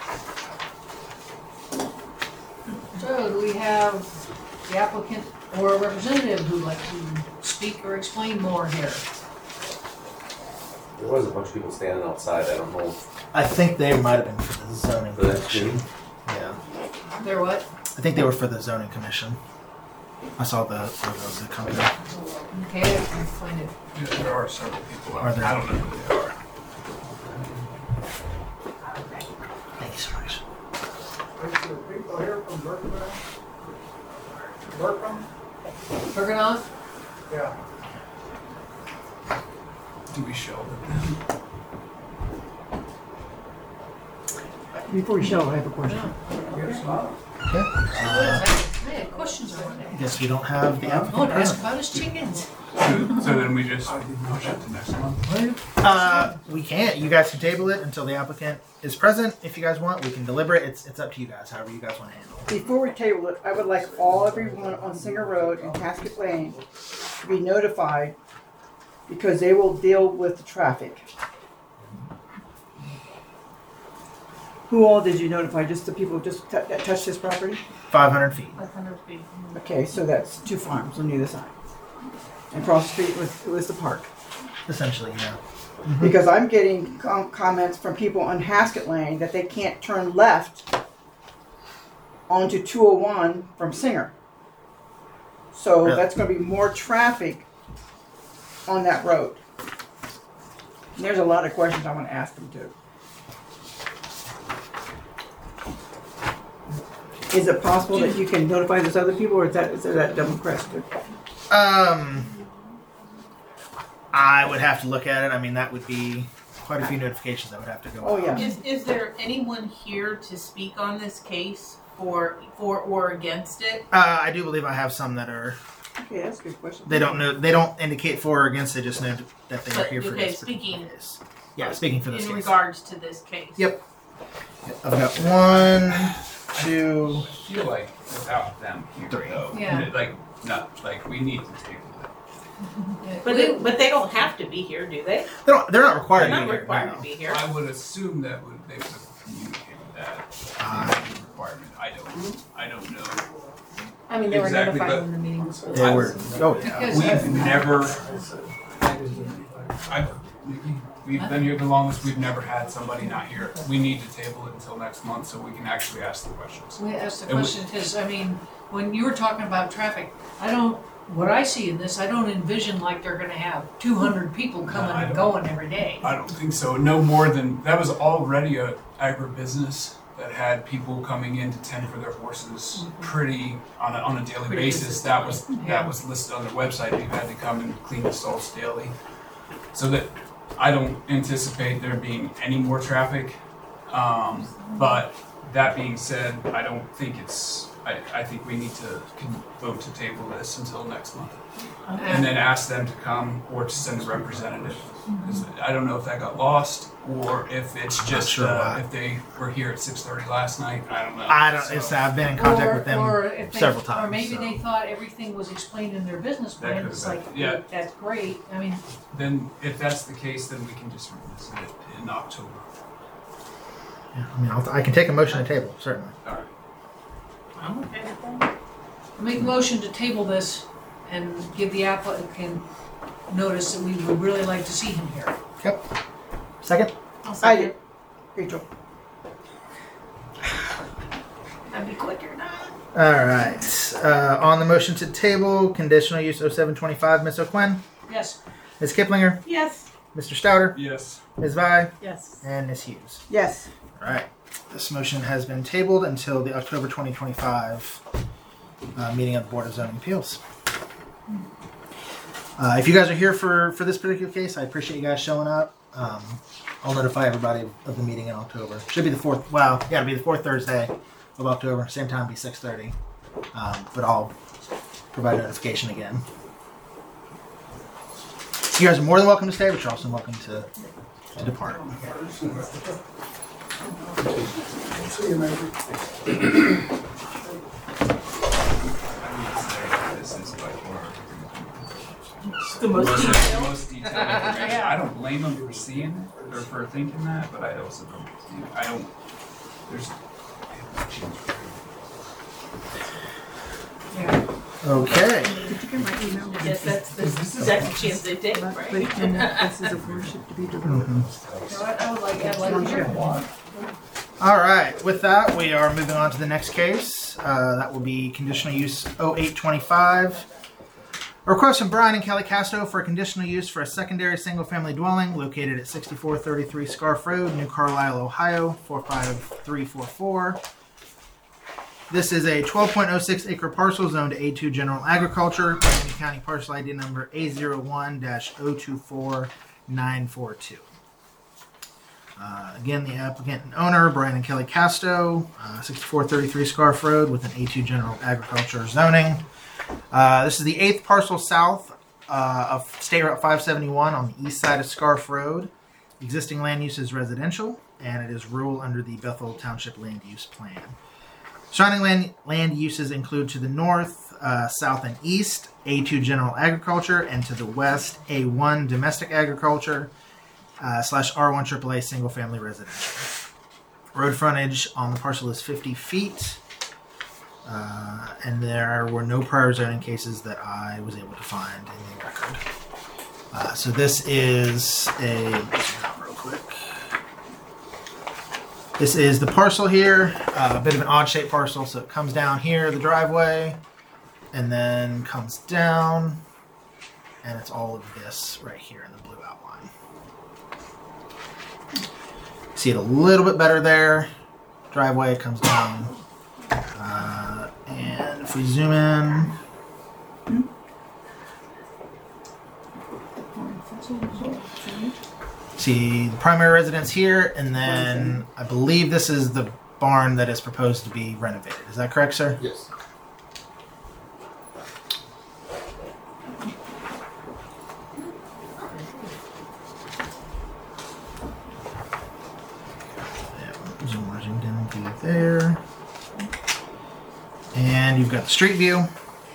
So, do we have the applicant or a representative who'd like to speak or explain more here? There was a bunch of people standing outside. I don't know. I think they might have been for the zoning For that commission. too? Yeah. They're what? I think they were for the zoning commission. I saw the photos that come in. Okay, I can find it. Yeah, there are several people Are out there? there. I don't know who they are. Thank you so much. People here from Burkman? Burkman? Bergenoff? Yeah. Do we show them? Before you show, I have a question. Okay. I had questions on I that. guess we don't have the applicant Oh, to ask present. about his chickens. So, so then we just push it to next month? Uh, we can't. You guys can table it until the applicant is present. If you guys want, we can deliberate. It's it's up to you guys. However you guys want to handle it. Before we table it, I would like all everyone on Singer Road and Casket Lane to be notified because they will deal with the traffic. Who all did you notify? Just the people just t- that touched this property? Five hundred feet. five hundred feet. Okay, so that's two farms on either side. And across the street was, was the park. Essentially, yeah. Because I'm getting com- comments from people on Haskett Lane that they can't turn left onto two oh one from Singer. So Really? that's going to be more traffic on that road. And there's a lot of questions I want to ask them too. Is it possible that you can notify those other people, or is that is that double crested? Um, I would have to look at it. I mean, that would be quite a few notifications that would have to go. Oh, out. yeah. Is, is there anyone here to speak on this case for, for or against it? Uh, I do believe I have some that are. Okay, that's a good question. They don't know. They don't indicate for or against. They just know that they are But, here for okay, this particular speaking- case. Yeah, speaking for this In case. regards to this case? Yep. I've got one, two. I feel like without them here, Three. though, Yeah. like, not, like, we need to take it. Yeah, But, we- it, but they don't have to be here, do they? They don't. They're not required They're to not be here. required no. to be here. I would assume that would, they would have communicated that Uh, as a requirement. I don't, I don't know. I mean, they were Exactly, notified but- when the meeting was. They were. Oh yeah. Because We've never, I've Nikki. We've been here the longest. We've never had somebody not here. We need to table it until next month so we can actually ask the questions. We asked the And we- question because, I mean, when you were talking about traffic, I don't, what I see in this, I don't envision like they're gonna have two hundred people coming I and don't- going every day. I don't think so. No more than that was already a agribusiness that had people coming in to tend for their horses pretty on a, on a daily Pretty basis. That was consistently. that Yeah. was listed on their website. You had to come and clean the stalls daily. So that I don't anticipate there being any more traffic. Um, but that being said, I don't think it's. I, I think we need to con- vote to table this until next month, and then ask them to come or to send a representative. 'Cause I don't know if that got lost or if it's just sure uh, why. if they were here at six thirty last night. I don't know. I don't. So It's, I've been in contact Or- with them or if they- several times. Or maybe so. they thought everything was explained in their business That plan, could've it's been- like, yeah. that's great, I mean, then if that's the case, then we can just revisit it in October. Yeah, I mean, I'll, I can take a motion to table certainly. All right. I'm okay with that. I make a motion to table this and give the applicant notice that we would really like to see him here. Yep. Second. I'll I second. did. Rachel. That'd be quicker now. All right. Uh, on the motion to table, conditional use oh seven twenty-five, Miss O'Quinn, Yes, Miss Kiplinger, Yes. Mister Stouter, Yes. Miz Vi, Yes. and Miss Hughes. Yes. All right. This motion has been tabled until the October twenty twenty-five uh, meeting of the Board of Zoning Appeals. Uh, if you guys are here for, for this particular case, I appreciate you guys showing up. Um, I'll notify everybody of the meeting in October. Should be the fourth. Well, yeah, it'll be the fourth Thursday of October. Same time, be six thirty. Um, but I'll provide notification again. You guys are more than welcome to stay, but you're also welcome to, to depart. This is by far The most most, detailed. most detailed information. I don't blame them for seeing it or for thinking that, but I also don't. I don't. There's. yeah. Okay. Did you get my email? Yes, that's the second chance they take, But right? in places of worship to be devoted. No, I, I would like, I'd like to hear more. All right. With that, we are moving on to the next case. Uh, that will be conditional use oh eight twenty-five. A request from Brian and Kelly Casto for a conditional use for a secondary single-family dwelling located at sixty-four thirty-three Scarf Road, New Carlisle, Ohio, four five three four four. This is a twelve point oh six acre parcel zoned A two General Agriculture, Miami County parcel I D number A zero one dash oh two four nine four two. Uh, again, the applicant and owner, Brian and Kelly Casto, uh, sixty-four thirty-three Scarf Road with an A two General Agriculture zoning. Uh, this is the eighth parcel south uh, of State Route five seventy-one on the east side of Scarf Road. Existing land use is residential, and it is rural under the Bethel Township Land Use Plan. Surrounding land, land uses include to the north, uh, south, and east, A two General Agriculture, and to the west, A one Domestic Agriculture, uh, slash R one triple A Single Family Residential. Road frontage on the parcel is fifty feet, uh, and there were no prior zoning cases that I was able to find in the record. Uh, so this is a, real quick. This is the parcel here, uh, a bit of an odd shaped parcel. So it comes down here, the driveway, and then comes down, and it's all of this right here in the blue outline. See it a little bit better there. Driveway comes down, uh, and if we zoom in, see the primary residence here, and then I believe this is the barn that is proposed to be renovated. Is that correct, sir? Yes. Yeah, zoom zoomed in through there. And you've got the street view.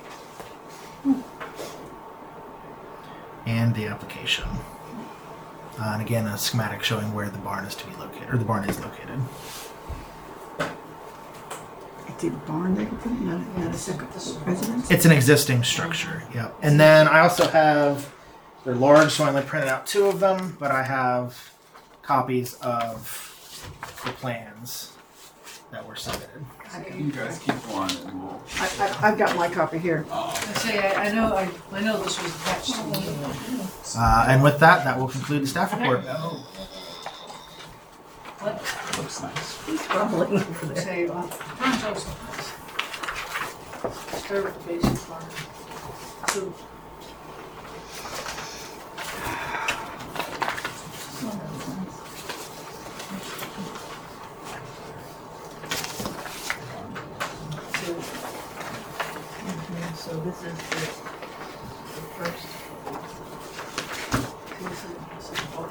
And the application. Uh, and again, a schematic showing where the barn is to be located, or the barn is located. It's a barn they could put in, not, not a second residence? It's an existing structure, yep. And then I also have They're large, so I only printed out two of them, but I have copies of the plans that were submitted. You guys keep one and we'll. I, I, I've got my copy here. Uh, I say, I, I know, I, I know this was attached to the email. Uh, and with that, that will conclude the staff report. looks nice. He's rumbling over there. Say, well, time's also nice. Start with the basic part. So, So this is the, the first. this is- this is part.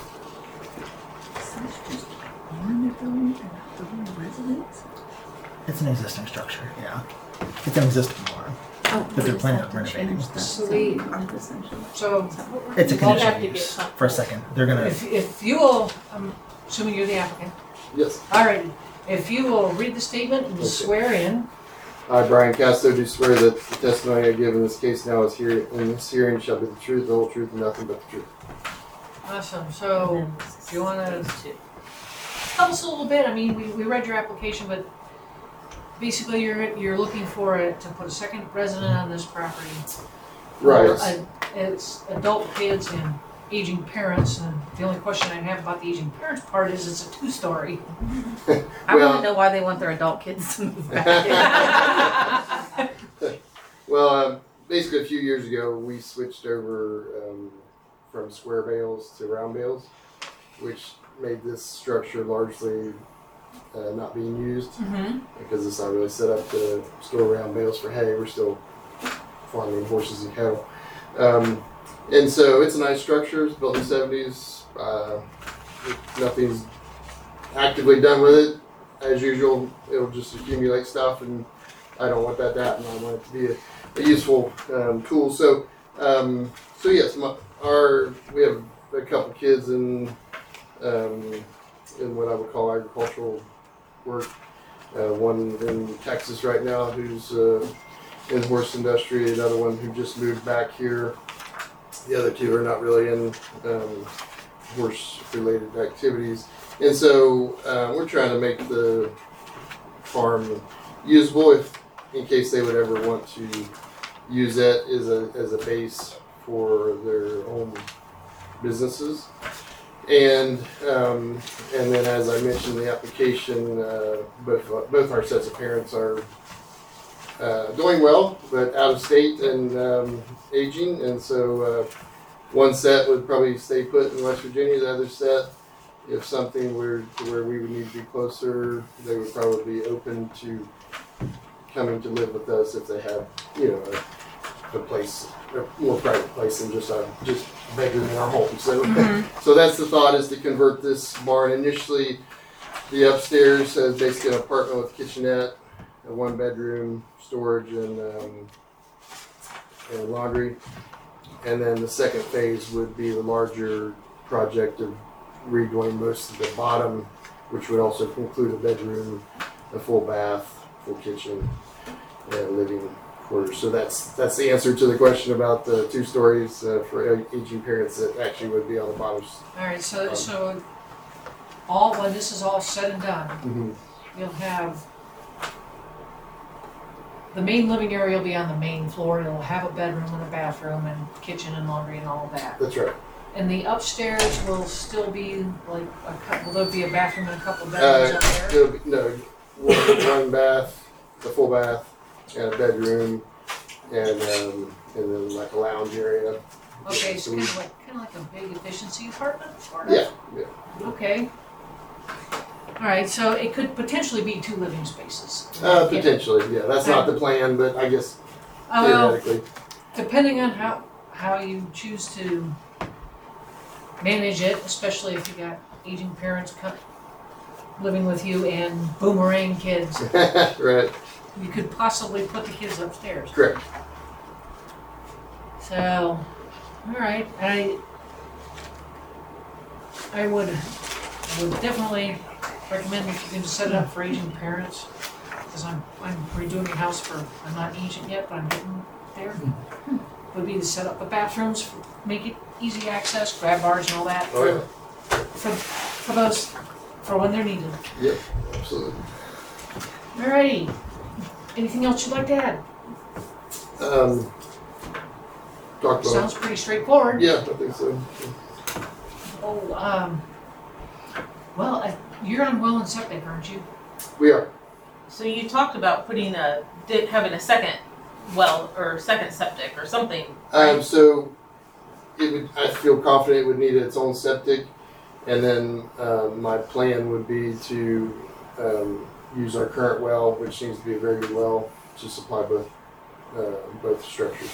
It's an existing structure, yeah. It's an existing barn. Oh, But they're we planning just on have to renovating. change that So to we- residential. So, It's a I'll have conditional to get use some- for a second. They're gonna, if, if you will, I'm assuming you're the applicant. Yes. Alrighty, if you will read the statement and Okay. swear in. I, Brian Castro, do swear that the testimony I give in this case now is here in this hearing shall be the truth, the whole truth, and nothing but the truth. Awesome, so, if you wanna tell us a little bit, I mean, we, we read your application, but basically you're, you're looking for it to put a second resident on this property. Right. Or, uh, It's adult kids and aging parents, and the only question I have about the aging parents part is it's a two-story. I Well- want to know why they want their adult kids to move back. Well, um, basically a few years ago, we switched over um, from square bales to round bales, which made this structure largely uh, not being used Mm-hmm. because it's not really set up to store round bales for hay. We're still farming horses and cattle. Um, and so it's a nice structure. It's built in the seventies. Uh, nothing's actively done with it. As usual, it'll just accumulate stuff, and I don't want that to happen. I want it to be a, a useful um, tool. So, um, so yes, my, our we have a couple kids in um, in what I would call agricultural work. Uh, one in Texas right now who's uh, in horse industry. Another one who just moved back here. The other two are not really in um, horse-related activities. And so uh, we're trying to make the farm usable if, in case they would ever want to use it as a, as a base for their own businesses. And um, and then, as I mentioned, the application, uh, both both our sets of parents are uh, doing well, but out of state and um, aging. And so uh, one set would probably stay put in West Virginia. The other set, if something were to where we would need to be closer, they would probably be open to coming to live with us if they had, you know, a, a place, a more private place than just a just a bedroom in our home. So, Mm-hmm. so that's the thought, is to convert this barn. Initially, the upstairs is basically an apartment with kitchenette, a one bedroom, storage, and um, and laundry. And then the second phase would be the larger project of redoing most of the bottom, which would also include a bedroom, a full bath, full kitchen, and living quarters. So that's that's the answer to the question about the two stories uh, for aging parents that actually would be on the bottom. Alright, so, so, all, when this is all said and done, Mm-hmm. you'll have, the main living area will be on the main floor, it'll have a bedroom and a bathroom and kitchen and laundry and all of that. That's right. And the upstairs will still be like a couple, there'll be a bathroom and a couple bedrooms Uh, up there? it'll be, no, one, one bath, a full bath, and a bedroom, and um, and then like a lounge area. Okay, so we- kind of like, kind of like a big efficiency apartment, sort of? Yeah, yeah. Okay. Alright, so it could potentially be two living spaces. Uh, potentially, yeah. That's not the plan, but I guess Uh, well, theoretically. depending on how, how you choose to manage it, especially if you got aging parents co- living with you and boomerang kids, Right, you could possibly put the kids upstairs. correct. So, alright, I, I would, would definitely recommend if you can set it up for aging parents, because I'm, I'm redoing a house for, I'm not aging yet, but I'm getting there. would be to set up the bathrooms, make it easy access, grab bars and all that Oh, yeah. for, for those, for when they're needed. Yep, absolutely. Alrighty. Anything else you'd like to add? Um, talked about. Sounds pretty straightforward. Yeah, I think so. Oh, um, well, I, you're on well and septic, aren't you? We are. So you talked about putting a, did, having a second well or second septic or something. Um, so it would, I feel confident it would need its own septic, and then um, my plan would be to um, use our current well, which seems to be a very good well, to supply both uh, both structures.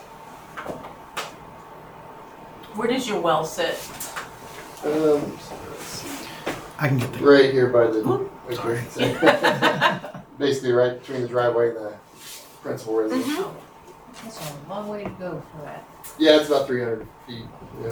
Where does your well sit? Um, I can get there. right here by the Sorry. okay. Basically, right between the driveway and the principal residence. Mhm. That's a long way to go for that. Yeah, it's about three hundred feet. Yeah.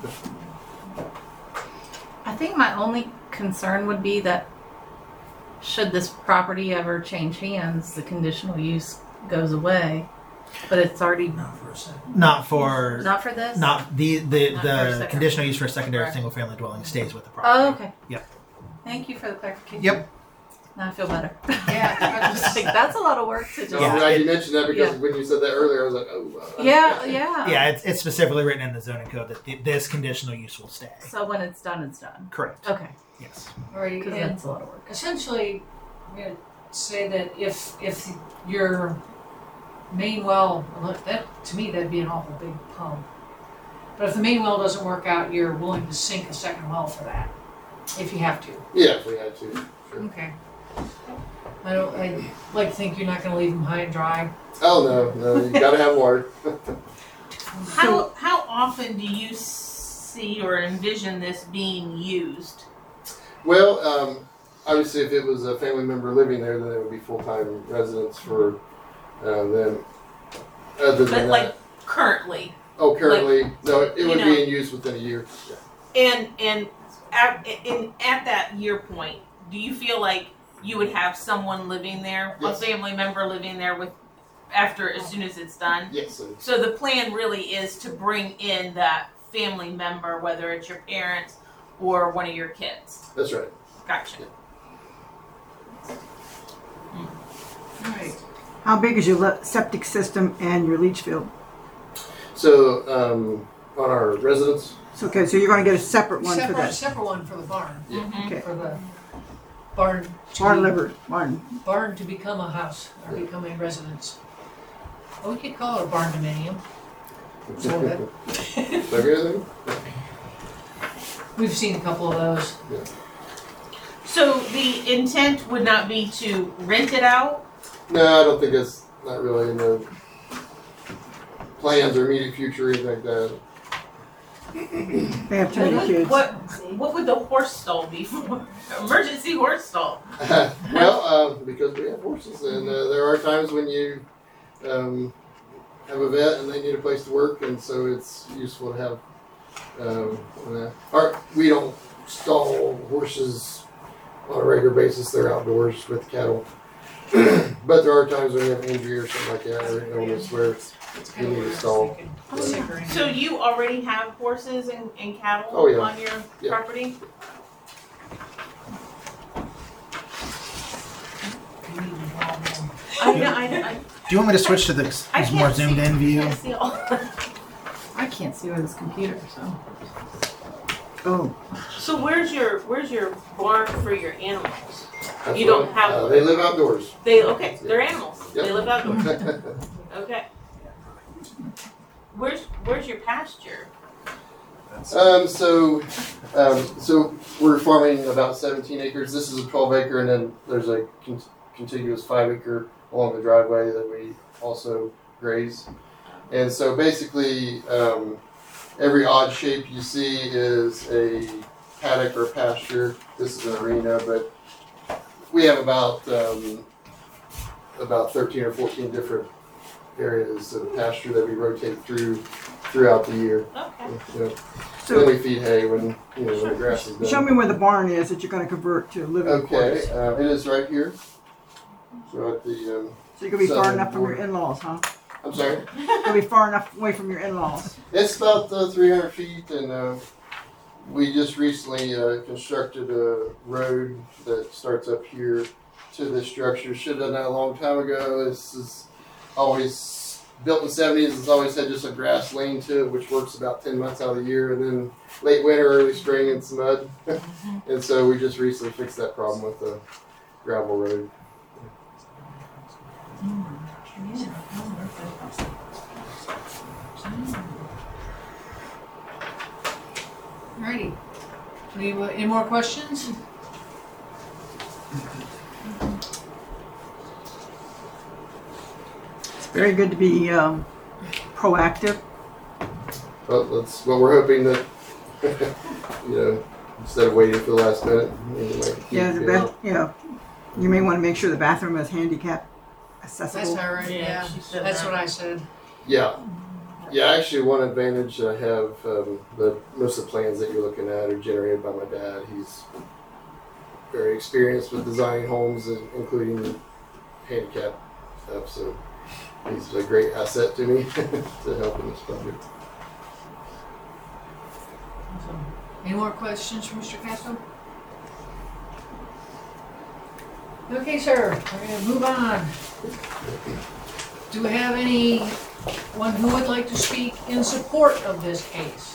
I think my only concern would be that should this property ever change hands, the conditional use goes away. But it's already Not for a second. Not for not for this. not the the, Not for a the second. conditional use for a secondary Right. single family dwelling stays with the property. Oh, okay. Yep. Thank you for the clarification. Yep. Now I feel better. Yeah, I was like, that's a lot of work to just. I'm Yeah, glad it- you mentioned that because yeah. when you said that earlier, I was like, oh. Uh, Yeah, yeah. Yeah, it's, it's specifically written in the zoning code that th- this conditional use will stay. So when it's done, it's done. Correct. Okay. Yes. Alrighty, Because and that's a lot of work. essentially, I'm gonna say that if, if your main well, well, that, to me, that'd be an awful big pump. But if the main well doesn't work out, you're willing to sink a second well for that, if you have to. Yeah, if we had to. Sure. Okay. I don't, I like to think you're not gonna leave them high and dry. Oh no, no, you gotta have water. How how often do you see or envision this being used? Well, um, obviously, if it was a family member living there, then it would be full time residence for uh, them. Other than But like that, currently, oh, currently, no, it you would know. be in use within a year. and and at, in, at that year point, do you feel like you would have someone living there, Yes. a family member living there with after as soon as it's done? Yes, it is. So the plan really is to bring in that family member, whether it's your parents or one of your kids. That's right. Gotcha. Alright. How big is your le- septic system and your leach field? So um, on our residence, So, okay, so you're going to get a separate one for Separate, that. separate one for the barn, Mhm. Okay. for the barn to Barn be- liver, barn. barn to become a house, or become a residence. Well, we could call it a barn dominium. Sort of. everything. We've seen a couple of those. So the intent would not be to rent it out? No, I don't think it's not really in the plans or immediate future or anything like that. They have too What, many would- kids. what what would the horse stall be for? Emergency horse stall. well, um, because we have horses, and uh, there are times when you um, have a vet and they need a place to work, and so it's useful to have. Um, uh, our, we don't stall horses on a regular basis; they're outdoors with cattle. But there are times when you have an injury or something like that, or an illness where That's kind of You need what I a was stall. thinking. Sticker in So there. you already have horses and, and cattle Oh, yeah. on your Yeah. property? You need them all in. I know, I, I, Do you want me to switch to this, I this can't more zoomed see- in I view? can't see all. I can't see with this computer, so. Oh, So where's your where's your barn for your animals? that's You don't what- have Uh, one. they live outdoors. They okay, they're animals. Yep. They live outdoors. Okay. Where's where's your pasture? Um, so, um, so we're farming about seventeen acres. This is a twelve acre, and then there's a con- contiguous five acre along the driveway that we also graze. And so basically, um, every odd shape you see is a paddock or pasture. This is an arena, but we have about um, about thirteen or fourteen different areas of pasture that we rotate through throughout the year. Okay. You know, then so we feed hay when you know when the grass is done. show me where the barn is that you're going to convert to living Okay, quarters. uh, it is right here. So at the um, So you're going to be far Southern enough from your border. in-laws, huh? I'm sorry. It'll be far enough away from your in-laws. It's about uh, three hundred feet, and uh, we just recently uh, constructed a road that starts up here to this structure. Should have done that a long time ago. This is always built in the seventies. It's always had just a grass lane to it, which works about ten months out of the year, and then late winter, early spring, it's mud. And so we just recently fixed that problem with the gravel road. Alrighty. Any, any more questions? It's very good to be um, proactive. Well, that's what we're hoping that, you know, instead of waiting for the last minute. You know, like keep, Yeah, the you bath, know. you know, you may want to make sure the bathroom is handicap That's accessible. all right, Yeah, yeah. she said That's that. what I said. Yeah. Yeah, actually, one advantage I have, um, the most of the plans that you're looking at are generated by my dad. He's very experienced with designing homes, and including handicap stuff. So he's a great asset to me to help in this project. Any more questions for Mister Castro? Okay, sir, we're gonna move on. Do we have anyone who would like to speak in support of this case?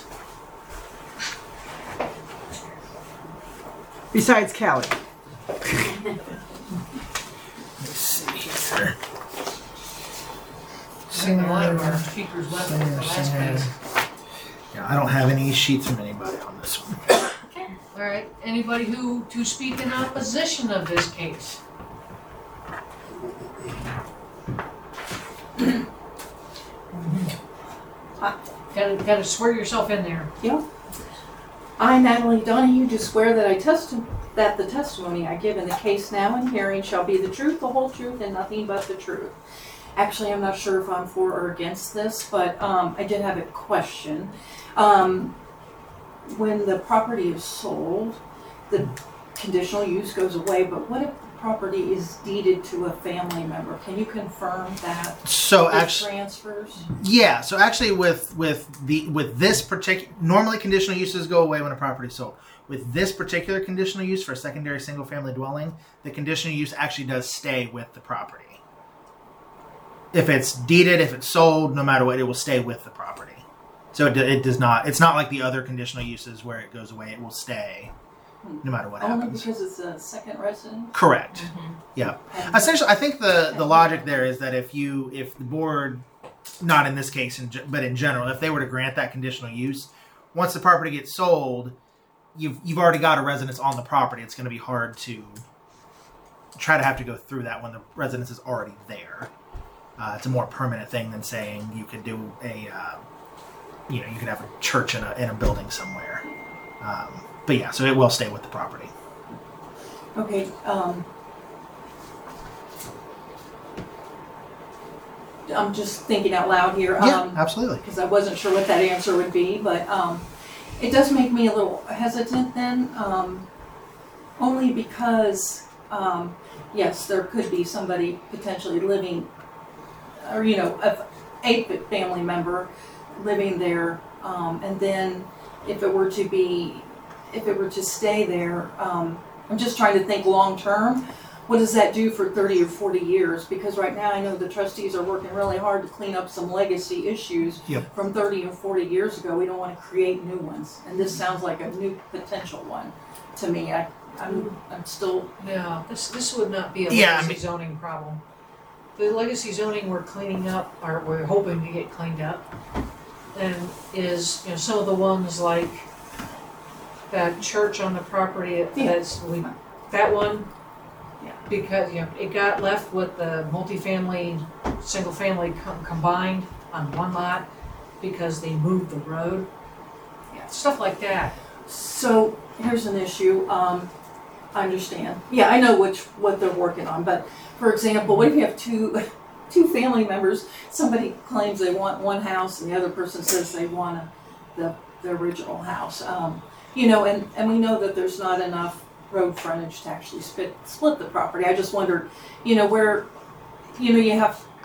Besides Callie. Let's see here. I think a lot of our speakers left at the last case. Yeah, I don't have any sheets from anybody on this one. All right, anybody who to speak in opposition of this case? Gotta, gotta swear yourself in there. I, Natalie Donahue, do swear that I test that the testimony I give in the case now in hearing shall be the truth, the whole truth, and nothing but the truth. Actually, I'm not sure if I'm for or against this, but um, I did have a question. Um, when the property is sold, the conditional use goes away, but what if the property is deeded to a family member? Can you confirm that So it actually, transfers? yeah. So actually, with with the with this particular, normally conditional uses go away when a property is sold. With this particular conditional use for a secondary single-family dwelling, the conditional use actually does stay with the property. If it's deeded, if it's sold, no matter what, it will stay with the property. So it, it does not. It's not like the other conditional uses where it goes away. It will stay, no matter what Only happens. because it's a second residence? Correct. Mm-hmm. Yeah. And- Essentially, I think the the logic there is that if you if the board, not in this case, in, ge- but in general, if they were to grant that conditional use, once the property gets sold, you've you've already got a residence on the property. It's going to be hard to try to have to go through that when the residence is already there. Uh, it's a more permanent thing than saying you could do a, uh, you know, you could have a church in a in a building somewhere. Um, but yeah, so it will stay with the property. Okay, um, I'm just thinking out loud here. Yeah, um, absolutely. because I wasn't sure what that answer would be, but, um, it does make me a little hesitant then, um, only because, um, yes, there could be somebody potentially living, or, you know, a, a family member living there, um, and then if it were to be, if it were to stay there, um, I'm just trying to think long-term. What does that do for thirty or forty years? Because right now I know the trustees are working really hard to clean up some legacy issues Yep. from thirty or forty years ago. We don't want to create new ones. And this sounds like a new potential one to me. I, I'm, I'm still, No, this this would not be a Yeah, I legacy mean- zoning problem. The legacy zoning we're cleaning up, or we're hoping to get cleaned up, and is, you know, some of the ones like that church on the property that's, we, that one, Yeah. because, you know, it got left with the multifamily, single family com- combined on one lot because they moved the road. Yeah, stuff like that. so here's an issue. Um, I understand. Yeah, I know which, what they're working on, but for example, what if you have two, two family members, somebody claims they want one house and the other person says they want a, the, the original house. Um, you know, and, and we know that there's not enough road frontage to actually split, split the property. I just wondered, you know, where, you know, you have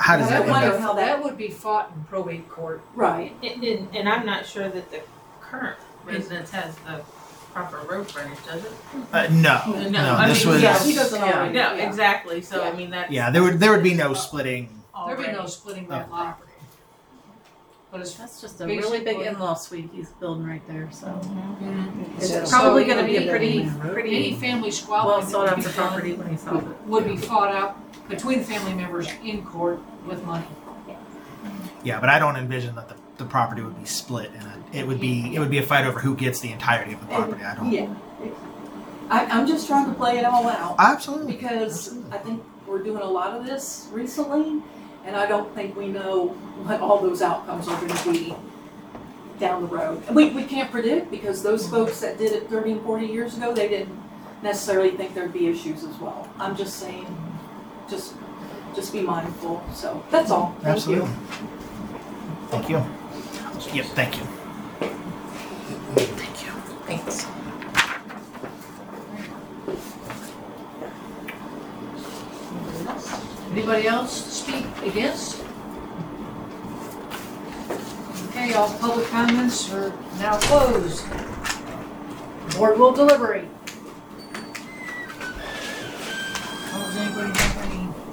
how does I that wonder end up? how that- That would be fought in probate court. Right. And, and, and I'm not sure that the current residence has the proper road frontage, does it? Uh, no, No, no. I This mean, was Yeah, he doesn't Yeah. already. No, yeah. exactly, so I Yeah. mean, that's. yeah. There would there would be no splitting. There'd be no already- splitting that property. But it's That's just a really big Basically- in-law suite he's building right there, so. Mhm. It's So, probably you gonna know, be a any- pretty, any pretty family squabbling well that sought would be after done property when he sells it. would be fought out between family members in court with money. Yeah, but I don't envision that the, the property would be split, and a, it would be it would be a fight over who gets the entirety of the property. I don't. Yeah. I, I'm just trying to play it all out Absolutely. because I think we're doing a lot of this recently, and I don't think we know what all those outcomes are going to be down the road. We, we can't predict because those folks that did it thirty and forty years ago, they didn't necessarily think there'd be issues as well. I'm just saying, just just be mindful. So that's all. Thank Absolutely. you. Thank you. Yep. Thank you. Thank you. Thanks. Anybody else speak against? Okay, all public comments are now closed. Board will deliberate. Oh, does anybody have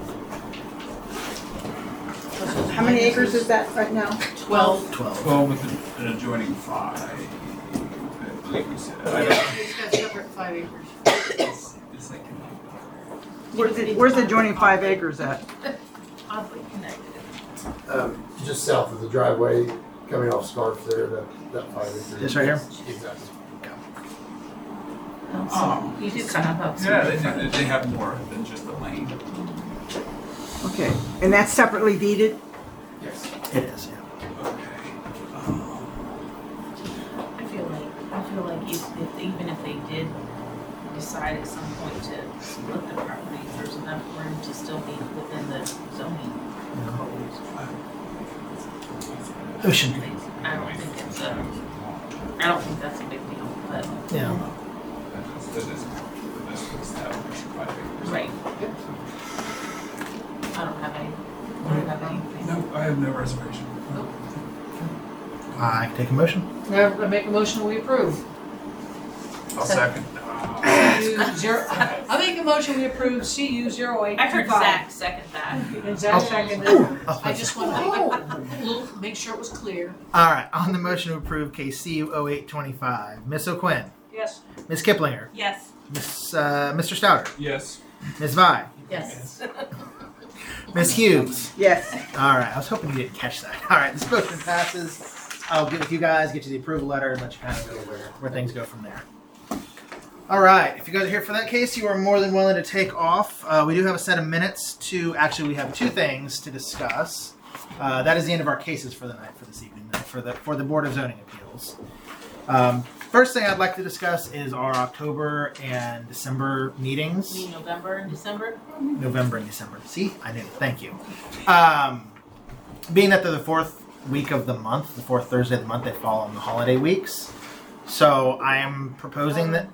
any? How many acres is that right now? Twelve. Twelve. Twelve with an adjoining five, I believe we said. I don't- It's got separate five acres. It's it's like. Where's the, where's the adjoining five acres at? Oddly connected. Um, just south of the driveway, coming off Scarf there, that, that five acre. This right here? Exactly. Oh, You do kind of have some. yeah, they, they, they have more than just the lane. Okay, and that's separately deeded? Yes. It is. Yeah. Okay. Um, I feel like, I feel like if, if, even if they did decide at some point to split the property, there's enough room to still be within the zoning codes. Ocean. I don't think it's a, I don't think that's a big deal, but, Yeah. That is, this was established five acres. right. I don't have any, I don't have anything. No, I have no reservation. I can take a motion. Now, I make a motion, we approve. I'll second. C U zero, I make a motion, we approve C U zero eight I two heard five. Zach second that. And Zach seconded it. I just want to make, a little- make sure it was clear. All right. On the motion to approve case C U zero eight two five, Miss O'Quinn, Yes. Miss Kiplinger, Yes. Miss uh, Mister Stouter, Yes. Miss Vi, Yes. Miss Hughes. Yes. All right. I was hoping you didn't catch that. All right. This motion passes. I'll get with you guys, get you the approval letter, and let you kind of go where, where things go from there. All right. If you guys are here for that case, you are more than willing to take off. Uh, we do have a set of minutes to, actually, we have two things to discuss. Uh, that is the end of our cases for the night for this evening, for the for the Board of Zoning Appeals. Um, first thing I'd like to discuss is our October and December meetings. You mean November and December? November and December. See, I knew. Thank you. Um, being that they're the fourth week of the month, the fourth Thursday of the month, they fall on the holiday weeks. So I am proposing that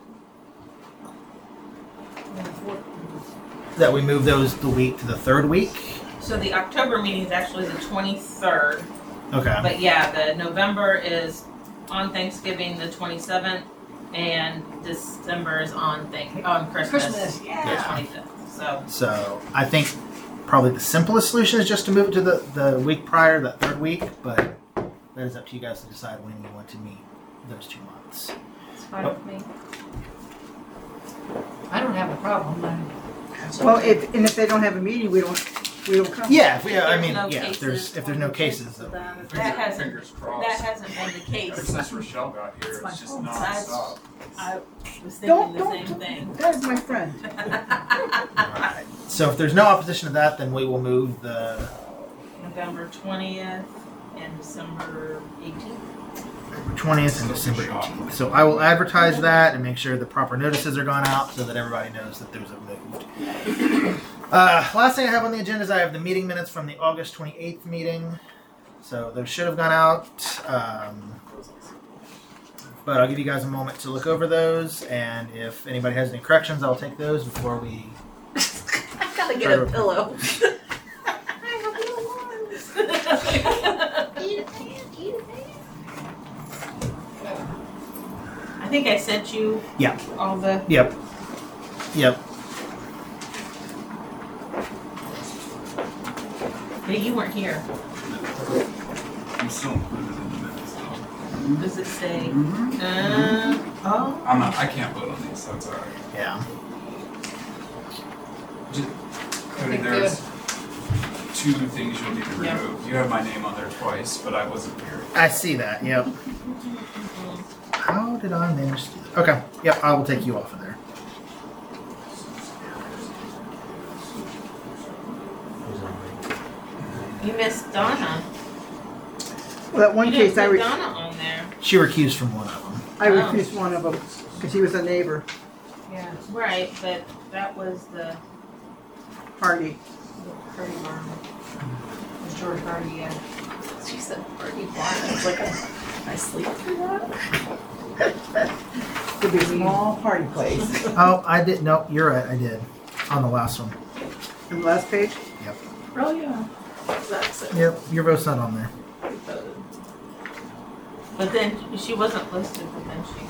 that we move those the week to the third week. So the October meeting is actually the twenty-third, Okay. but yeah, the November is on Thanksgiving, the twenty-seventh, and December is on thank on Christmas, Christmas, the yeah. twenty-fifth. So So I think probably the simplest solution is just to move it to the, the week prior, that third week, but that is up to you guys to decide when you want to meet those two months. It's fine with me. I don't have a problem. I- Well, if, and if they don't have a meeting, we don't, we don't come. Yeah, if we, I There's mean, no yeah, if there's cases. if there's no cases, that Fingers- hasn't Fingers crossed. that hasn't been the Ever case. since Rochelle got here, my it's just fault. nonstop. I was thinking Don't, the don't, same thing. that is my friend. Alright. So if there's no opposition to that, then we will move the November twentieth and December eighteenth. twentieth and December eighteenth. So I will advertise that and make sure the proper notices are gone out so that everybody knows that those have moved. Uh, last thing I have on the agenda is I have the meeting minutes from the August twenty-eighth meeting. So those should have gone out. Um, but I'll give you guys a moment to look over those, and if anybody has any corrections, I'll take those before we. I gotta Try get to- a pillow. I think I sent you Yeah. all the. Yep. Yep. But you weren't here. I'm still included in the minutes though. Does it say? Mm-hmm. Uh, oh. I'm not, I can't vote on these, so it's alright. Yeah. Just, Cody, think there's two things you'll need to Yeah. remove. You have my name on there twice, but I wasn't here. I see that. Yep. How did I manage to do that? Okay. Yep. I will take you off of there. You missed Donna. Well, that one you didn't case, I, put re- Donna on there. She recused from one of them. I Oh. refused one of them because he was a neighbor Yeah. Right, but that was the, party. the Curdy Barn. It was George Hardy, yeah. She said party bar. I was like, I sleep through that. Could be a small party place. Oh, I did. No, you're right. I did on the last one. On the last page? Oh yeah. That's it. Yep. Your vote's not on there. But then she wasn't listed, but then she.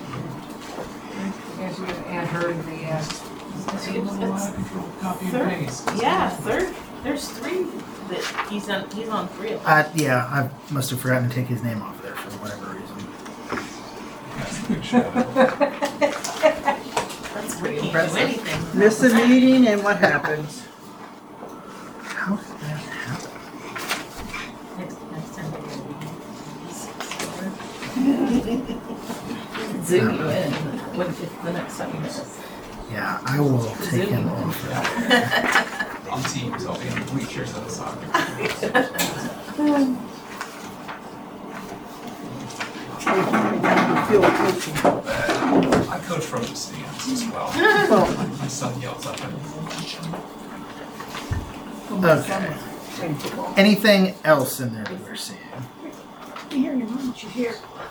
Yes, we gotta add her in the, uh, It's a little out of control, copy and Third. paste. Yeah, third. There's three that he's on. He's on three of them. Uh, yeah, I must have forgotten to take his name off there for whatever reason. That's a big shadow. That's pretty Can't impressive. do anything. Miss a meeting and what happens? How did that happen? Next, next time. Zoom you in when if the next time you miss. Yeah, I will take him off. On Teams, I'll be on the bleachers of the soccer. Feel coaching. I coach from the stands as well. Well, My son yells up at me. Okay. Anything else in there that we're seeing? here, your mom, she's here.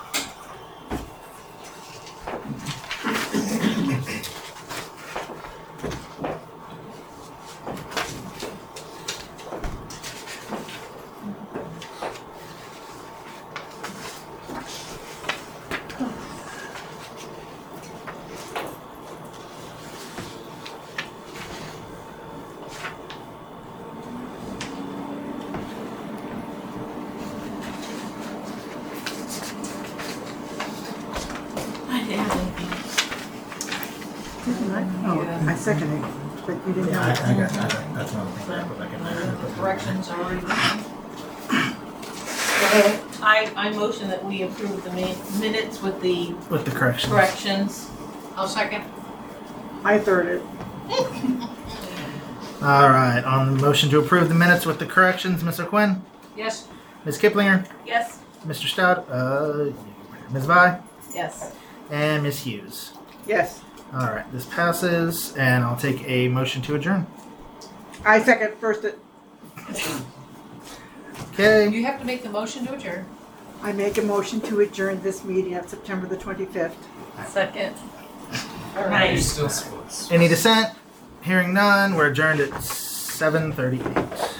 I didn't have anything. Didn't I? Oh, I seconded it, but you didn't Yeah, I, have I it. got that. That's one thing I put back in there. the corrections are already done. I I motion that we approve the min- minutes with the With the corrections. corrections. I'll second. I third it. All right. On the motion to approve the minutes with the corrections, Mister Quinn, Yes, Miz Kiplinger, Yes. Mister Stout, uh, Miz Vi, Yes. and Miz Hughes. Yes. All right. This passes, and I'll take a motion to adjourn. I second first it. Okay. you have to make the motion to adjourn. I make a motion to adjourn this meeting of September the twenty-fifth. Second. You're Nice. still splits. Any dissent? Hearing none, we're adjourned at seven thirty-eight.